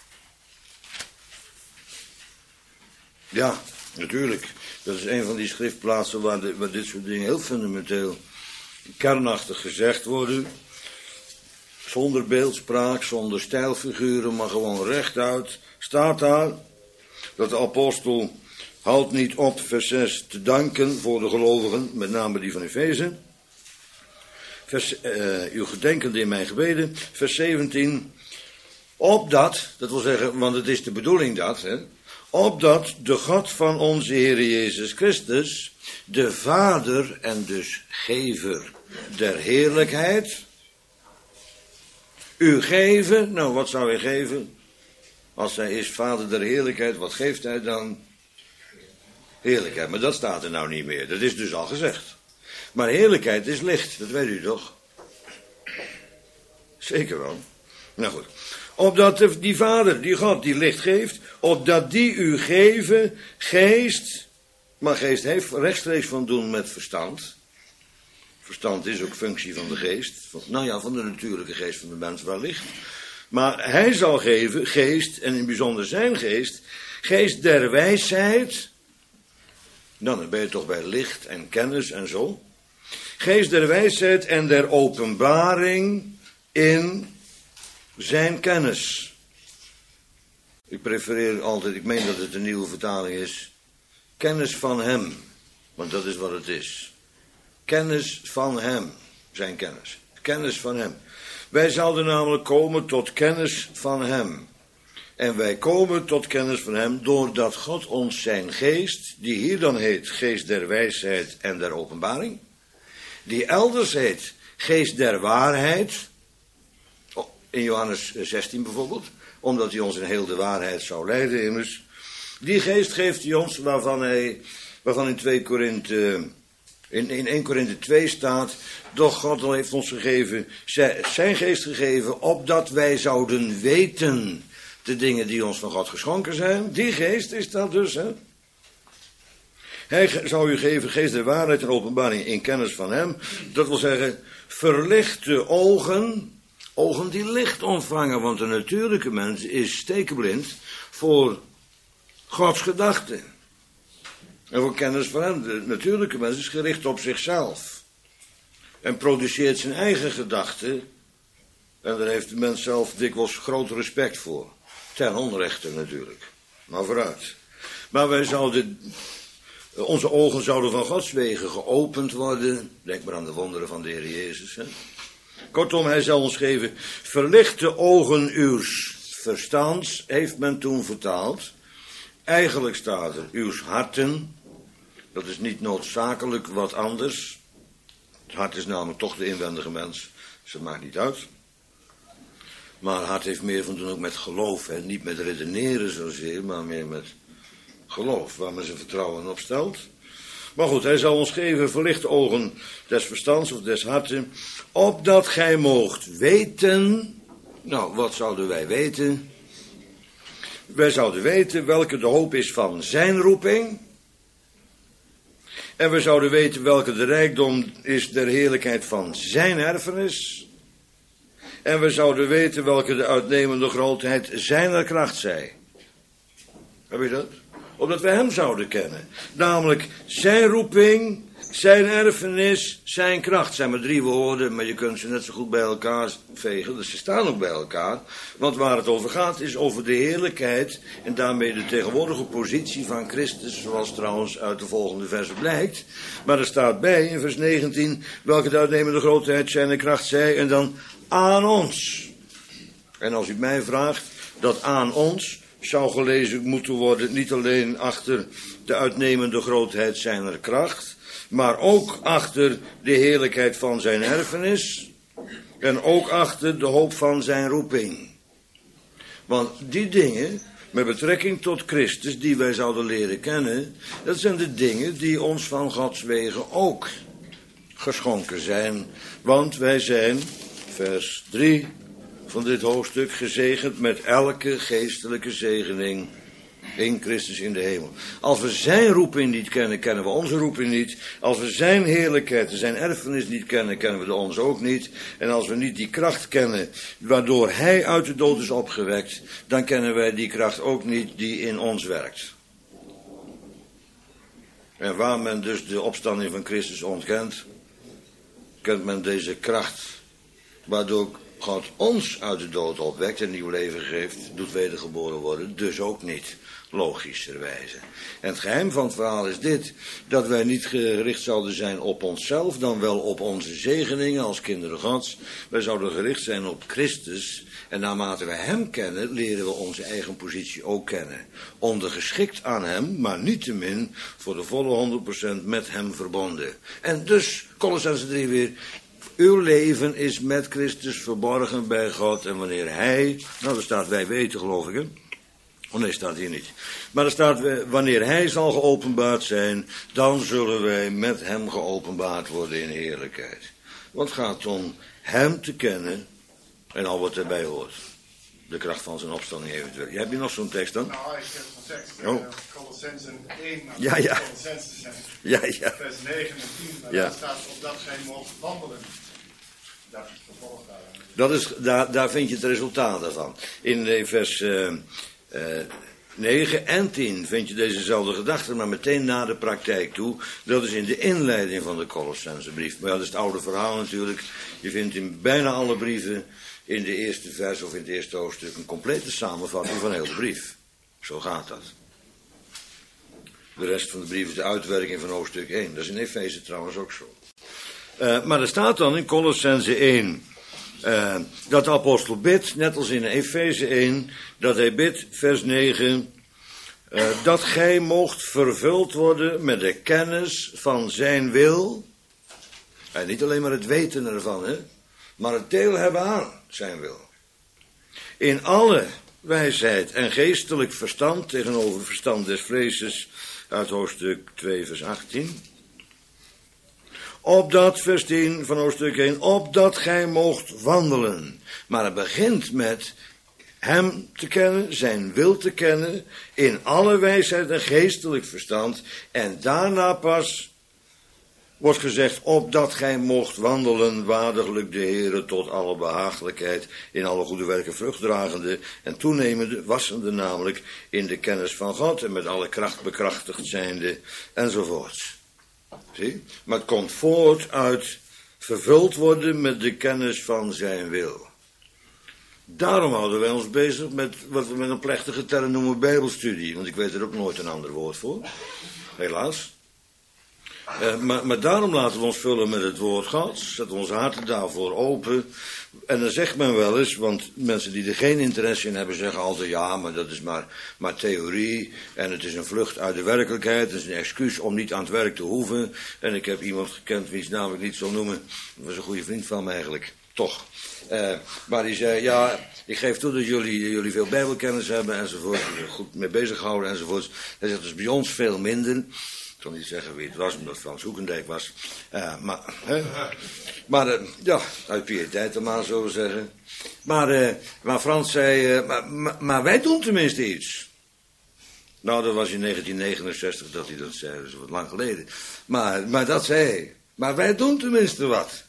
A: Ja, natuurlijk. Dat is een van die schriftplaatsen waar dit soort dingen heel fundamenteel kernachtig gezegd worden. Zonder beeldspraak, zonder stijlfiguren, maar gewoon rechtuit. Staat daar dat de apostel houdt niet op, vers 6, te danken voor de gelovigen, met name die van Efeze. Uw gedenkende in mijn gebeden. Vers 17. Opdat, dat wil zeggen, want het is de bedoeling dat, opdat de God van onze Heer Jezus Christus, de Vader en dus Gever der heerlijkheid, u geven. Nou, wat zou hij geven? Als hij is Vader der heerlijkheid, wat geeft hij dan? Heerlijkheid, maar dat staat er nou niet meer. Dat is dus al gezegd. Maar heerlijkheid is licht, dat weet u toch? Zeker wel. Nou goed. Opdat die Vader, die God, die licht geeft, opdat die u geven geest, maar geest heeft rechtstreeks van doen met verstand. Verstand is ook functie van de geest. Van de natuurlijke geest van de mens wellicht. Maar hij zal geven geest, en in het bijzonder zijn geest der wijsheid. Nou, dan ben je toch bij licht en kennis en zo. Geest der wijsheid en der openbaring in zijn kennis. Ik prefereer altijd, ik meen dat het een nieuwe vertaling is, kennis van hem. Want dat is wat het is. Kennis van hem, zijn kennis. Kennis van hem. Wij zouden namelijk komen tot kennis van hem. En wij komen tot kennis van hem doordat God ons zijn geest, die hier dan heet geest der wijsheid en der openbaring, die elders heet geest der waarheid, in Johannes 16 bijvoorbeeld, omdat hij ons in heel de waarheid zou leiden immers. Die geest geeft hij ons waarvan in 2 Korinthe, in 1 Korinthe 2 staat, doch God heeft ons gegeven, zijn geest gegeven, opdat wij zouden weten de dingen die ons van God geschonken zijn. Die geest is dat dus, hè. Hij zou u geven geest der waarheid en openbaring in kennis van hem. Dat wil zeggen, verlichte ogen die licht ontvangen, want de natuurlijke mens is stekenblind voor Gods gedachten. En voor kennis van hem. De natuurlijke mens is gericht op zichzelf. En produceert zijn eigen gedachten. En daar heeft de mens zelf dikwijls groot respect voor. Ten onrechte natuurlijk. Maar vooruit. Maar onze ogen zouden van Gods wegen geopend worden. Denk maar aan de wonderen van de Heer Jezus. Hè? Kortom, hij zal ons geven, verlichte ogen uws verstands, heeft men toen vertaald. Eigenlijk staat er uws harten. Dat is niet noodzakelijk wat anders. Het hart is namelijk toch de inwendige mens. Dus dat maakt niet uit. Maar hart heeft meer van doen ook met geloof. Hè? Niet met redeneren zozeer, maar meer met geloof. Waar men zijn vertrouwen op stelt. Maar goed, hij zal ons geven verlichte ogen des verstands of des harten. Opdat gij moogt weten. Nou, wat zouden wij weten? Wij zouden weten welke de hoop is van zijn roeping. En we zouden weten welke de rijkdom is der heerlijkheid van zijn erfenis. En we zouden weten welke de uitnemende grootheid zijner kracht zij. Heb je dat? Opdat wij hem zouden kennen. Namelijk zijn roeping Zijn erfenis, zijn kracht. Zijn maar 3 woorden, maar je kunt ze net zo goed bij elkaar vegen. Dus ze staan ook bij elkaar. Want waar het over gaat is over de heerlijkheid en daarmee de tegenwoordige positie van Christus, zoals trouwens uit de volgende versen blijkt. Maar er staat bij in vers 19, welke de uitnemende grootheid zijn en kracht zij, en dan aan ons. En als u mij vraagt, dat aan ons zou gelezen moeten worden, niet alleen achter de uitnemende grootheid zijner kracht, maar ook achter de heerlijkheid van zijn erfenis en ook achter de hoop van zijn roeping. Want die dingen, met betrekking tot Christus, die wij zouden leren kennen, dat zijn de dingen die ons van Gods wegen ook geschonken zijn. Want wij zijn, vers 3 van dit hoofdstuk, gezegend met elke geestelijke zegening in Christus in de hemel. Als we zijn roeping niet kennen, kennen we onze roeping niet. Als we zijn heerlijkheid en zijn erfenis niet kennen, kennen we de ons ook niet. En als we niet die kracht kennen waardoor hij uit de dood is opgewekt, dan kennen wij die kracht ook niet die in ons werkt. En waar men dus de opstanding van Christus ontkent, kent men deze kracht waardoor God ons uit de dood opwekt en nieuw leven geeft, doet wedergeboren worden, dus ook niet, logischerwijze. En het geheim van het verhaal is dit, dat wij niet gericht zouden zijn op onszelf, dan wel op onze zegeningen als kinderen Gods. Wij zouden gericht zijn op Christus, en naarmate we hem kennen, leren we onze eigen positie ook kennen. Ondergeschikt aan hem, maar niettemin voor de volle 100% met hem verbonden. En dus, Kolossenzen 3 weer, uw leven is met Christus verborgen bij God. En wanneer hij, nou er staat wij weten geloof ik hè. Oh nee, staat hier niet. Maar er staat wanneer hij zal geopenbaard zijn, dan zullen wij met hem geopenbaard worden in heerlijkheid. Want het gaat om hem te kennen en al wat erbij hoort. De kracht van zijn opstanding eventueel. Heb je nog zo'n tekst dan?
D: Nou, ik heb een tekst, Kolossenzen 1,
A: ja.
D: Kolossenzen zijn,
A: ja.
D: vers 9 en 10, maar
A: ja.
D: daar staat opdat gij moogt wandelen. Dat is het vervolg daaraan.
A: Dat is, daar vind je het resultaat daarvan. In vers 9 en 10 vind je dezezelfde gedachte, maar meteen na de praktijk toe. Dat is in de inleiding van de Kolossenzenbrief. Maar ja, dat is het oude verhaal natuurlijk. Je vindt in bijna alle brieven in de eerste vers of in het eerste hoofdstuk een complete samenvatting van heel de brief. Zo gaat dat. De rest van de brief is de uitwerking van hoofdstuk 1. Dat is in Efeze trouwens ook zo. Maar er staat dan in Kolossenzen 1 dat de apostel bidt, net als in Efeze 1, dat hij bidt, vers 9, dat gij moogt vervuld worden met de kennis van zijn wil. En niet alleen maar het weten ervan, hè, maar het deel hebben aan zijn wil. In alle wijsheid en geestelijk verstand, tegenover verstand des vleeses, uit hoofdstuk 2 vers 18. Opdat, vers 10 van hoofdstuk 1, opdat gij moogt wandelen. Maar het begint met hem te kennen, zijn wil te kennen, in alle wijsheid en geestelijk verstand. En daarna pas wordt gezegd, opdat gij moogt wandelen, waardiglijk de Heere tot alle behagelijkheid, in alle goede werken vruchtdragende en toenemende, wassende namelijk in de kennis van God en met alle kracht bekrachtigd zijnde, enzovoorts. Zie? Maar het komt voort uit vervuld worden met de kennis van zijn wil. Daarom houden wij ons bezig met wat we met een plechtige term noemen bijbelstudie. Want ik weet er ook nooit een ander woord voor. Helaas. Maar daarom laten we ons vullen met het woord Gods. Zetten onze harten daarvoor open. En dan zegt men wel eens, want mensen die er geen interesse in hebben zeggen altijd, ja, maar dat is maar theorie. En het is een vlucht uit de werkelijkheid. Het is een excuus om niet aan het werk te hoeven. En ik heb iemand gekend, wie het namelijk niet zal noemen. Dat was een goede vriend van me eigenlijk. Toch. Maar die zei, ja, ik geef toe dat jullie veel bijbelkennis hebben enzovoort. Goed mee bezighouden enzovoort. Hij zegt, dus bij ons veel minder. Ik zal niet zeggen wie het was, omdat het Frans Hoekendijk was. Maar ja, uit piëteit dan maar, zo zeggen. Maar Frans zei, maar wij doen tenminste iets. Nou, dat was in 1969 dat hij dat zei, dus wat lang geleden. Maar dat zei hij. Maar wij doen tenminste wat.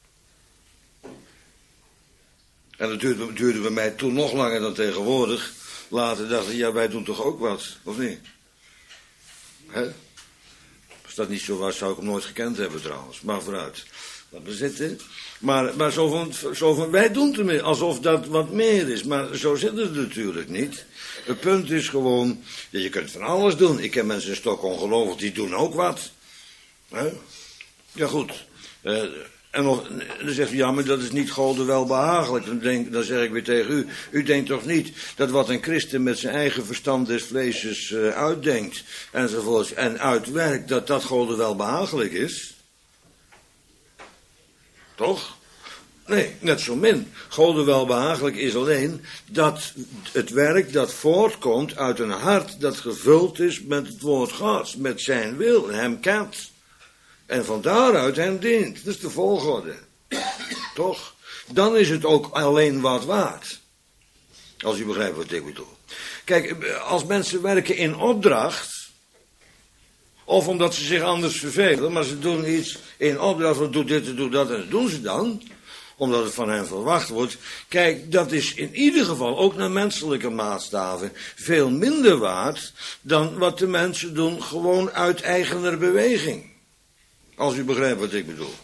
A: En dat duurde bij mij toen nog langer dan tegenwoordig. Later dacht ik, ja, wij doen toch ook wat, of niet? Hè? dat niet zo was, zou ik hem nooit gekend hebben trouwens. Maar vooruit. Laten we zitten. Maar zo van, wij doen het ermee alsof dat wat meer is. Maar zo zit het natuurlijk niet. Het punt is gewoon, ja, je kunt van alles doen. Ik ken mensen in Stockholm ongelooflijk, die doen ook wat. He? Ja goed. En dan zegt u, ja, maar dat is niet Gode welbehagelijk. Dan zeg ik weer tegen u, u denkt toch niet dat wat een christen met zijn eigen verstand des vleeses uitdenkt, enzovoorts, en uitwerkt, dat dat Gode welbehagelijk is? Toch? Nee, net zo min. Gode welbehagelijk is alleen dat het werk dat voortkomt uit een hart dat gevuld is met het woord Gods, met zijn wil, en hem kent. En van daaruit hem dient. Dat is de volgorde. Toch? Dan is het ook alleen wat waard. Als u begrijpt wat ik bedoel. Kijk, als mensen werken in opdracht, of omdat ze zich anders vervelen, maar ze doen iets in opdracht, van doe dit en doe dat, en dat doen ze dan, omdat het van hen verwacht wordt. Kijk, dat is in ieder geval, ook naar menselijke maatstaven, veel minder waard dan wat de mensen doen gewoon uit eigener beweging. Als u begrijpt wat ik bedoel.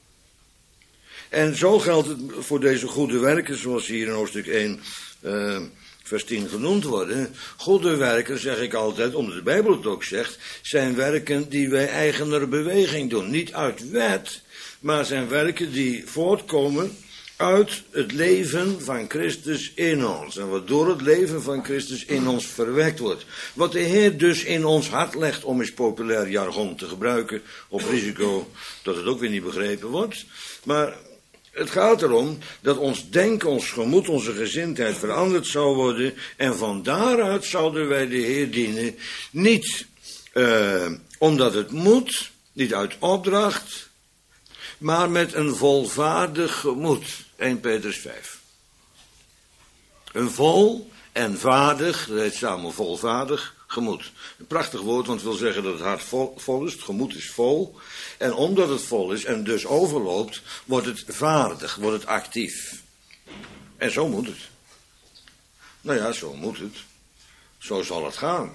A: En zo geldt het voor deze goede werken, zoals hier in hoofdstuk 1, vers 10 genoemd worden. Goede werken, zeg ik altijd, omdat de Bijbel het ook zegt, zijn werken die wij eigener beweging doen. Niet uit wet, maar zijn werken die voortkomen uit het leven van Christus in ons. En wat door het leven van Christus in ons verwekt wordt. Wat de Heer dus in ons hart legt, om eens populair jargon te gebruiken, op risico dat het ook weer niet begrepen wordt. Maar het gaat erom dat ons denken, ons gemoed, onze gezindheid veranderd zou worden. En van daaruit zouden wij de Heer dienen. Niet omdat het moet, niet uit opdracht, maar met een volvaardig gemoed. 1 Petrus 5. Een vol en vaardig, dat heet samen volvaardig, gemoed. Een prachtig woord, want het wil zeggen dat het hart vol is, het gemoed is vol. En omdat het vol is en dus overloopt, wordt het vaardig, wordt het actief. En zo moet het. Nou ja, zo moet het. Zo zal het gaan.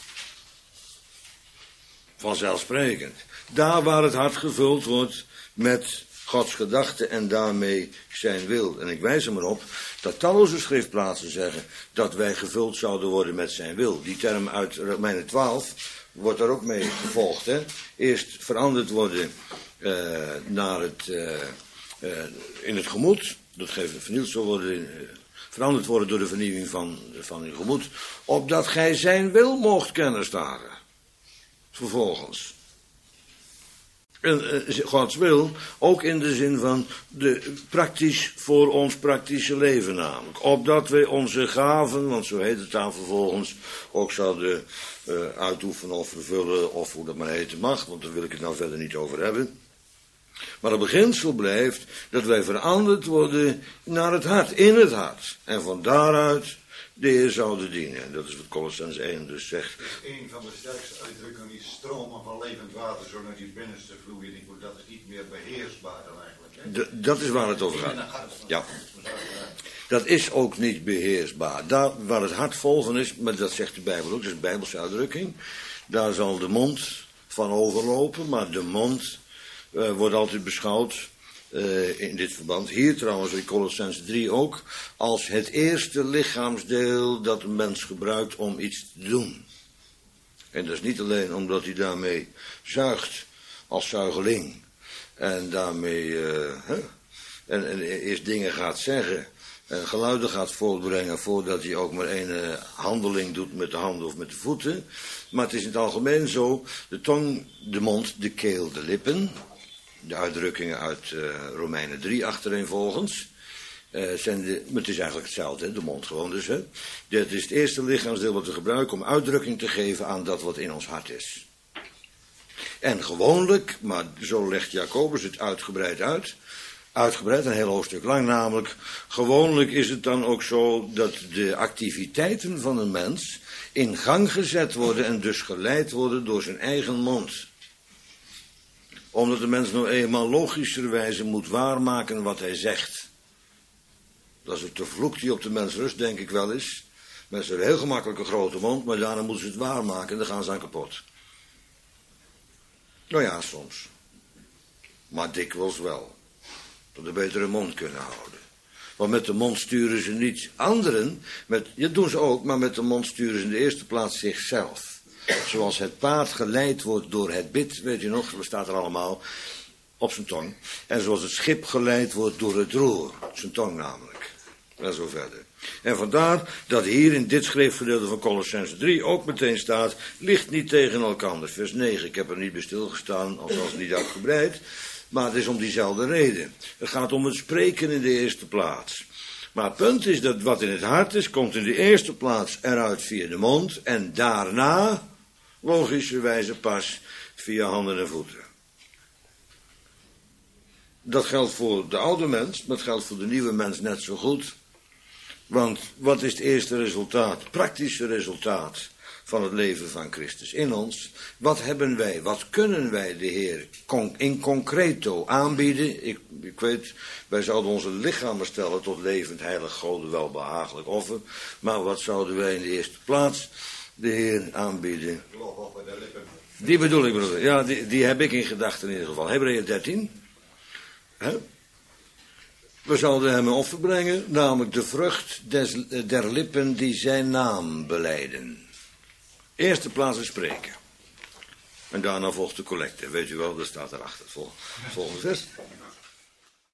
A: Vanzelfsprekend. Daar waar het hart gevuld wordt met Gods gedachten en daarmee zijn wil. En ik wijs er maar op dat talloze schriftplaatsen zeggen dat wij gevuld zouden worden met zijn wil. Die term uit Romeinen 12 wordt daar ook mee gevolgd. Hè? Eerst veranderd worden naar het, in het gemoed. Dat geeft vernieuwd zal worden, veranderd worden door de vernieuwing van uw gemoed. Opdat gij zijn wil moogt kennen staren. Vervolgens. En Gods wil, ook in de zin van praktisch voor ons praktische leven namelijk. Opdat wij onze gaven, want zo heet het dan vervolgens, ook zouden uitoefenen of vervullen, of hoe dat maar heten mag, want daar wil ik het nou verder niet over hebben. Maar het beginsel blijft dat wij veranderd worden naar het hart, in het hart. En van daaruit de Heer zouden dienen. En dat is wat Colossens 1 dus zegt.
C: Een van de sterkste uitdrukkingen is stromen van levend water zo naar die binnenste vloeien. Dat is niet meer beheersbaar dan eigenlijk. Hè?
A: Dat is waar het over gaat. Ja. Dat is ook niet beheersbaar. Daar waar het hart vol van is, maar dat zegt de Bijbel ook, dat is een Bijbelse uitdrukking. Daar zal de mond van overlopen, maar de mond wordt altijd beschouwd in dit verband, hier trouwens in Colossens 3 ook, als het eerste lichaamsdeel dat een mens gebruikt om iets te doen. En dat is niet alleen omdat hij daarmee zuigt als zuigeling en daarmee en eerst dingen gaat zeggen en geluiden gaat voortbrengen voordat hij ook maar een handeling doet met de handen of met de voeten. Maar het is in het algemeen zo, de tong, de mond, de keel, de lippen. De uitdrukkingen uit Romeinen 3 achtereenvolgens. Maar het is eigenlijk hetzelfde, hè? De mond gewoon dus. Hè? Dit is het eerste lichaamsdeel wat we gebruiken om uitdrukking te geven aan dat wat in ons hart is. En gewoonlijk, maar zo legt Jacobus het uitgebreid uit. Uitgebreid, een heel hoofdstuk lang namelijk. Gewoonlijk is het dan ook zo dat de activiteiten van een mens in gang gezet worden en dus geleid worden door zijn eigen mond. Omdat de mens nou eenmaal logischerwijze moet waarmaken wat hij zegt. Dat is de vloek die op de mens rust, denk ik wel eens. Mensen hebben heel gemakkelijk een grote mond, maar daarna moeten ze het waarmaken en dan gaan ze aan kapot. Nou ja, soms. Maar dikwijls wel. Tot een betere mond kunnen houden. Want met de mond sturen ze niet anderen. Dat doen ze ook, maar met de mond sturen ze in de eerste plaats zichzelf. Zoals het paard geleid wordt door het bit, weet je nog, dat staat er allemaal op zijn tong. En zoals het schip geleid wordt door het roer, zijn tong namelijk. En zo verder. En vandaar dat hier in dit schriftgedeelte van Colossenzen 3 ook meteen staat, ligt niet tegen elkaar. Vers 9, ik heb er niet bij stilgestaan, althans niet uitgebreid. Maar het is om diezelfde reden. Het gaat om het spreken in de eerste plaats. Maar het punt is dat wat in het hart is, komt in de eerste plaats eruit via de mond. En daarna, logischerwijze pas, via handen en voeten. Dat geldt voor de oude mens, maar dat geldt voor de nieuwe mens net zo goed. Want wat is het eerste resultaat, praktische resultaat van het leven van Christus in ons? Wat hebben wij, wat kunnen wij de Heer in concreto aanbieden? Ik weet, wij zouden onze lichamen stellen tot levend, heilig, Gode welbehagelijk offer. Maar wat zouden wij in de eerste plaats de Heer aanbieden? Die bedoel ik, broeder. Ja, die heb ik in gedachten in ieder geval. Hebreeën 13. We zouden hem een offer brengen, namelijk de vrucht der lippen die zijn naam belijden. Eerste plaats is spreken. En daarna volgt de collecte. Weet u wel, dat staat erachter. Volgende vers.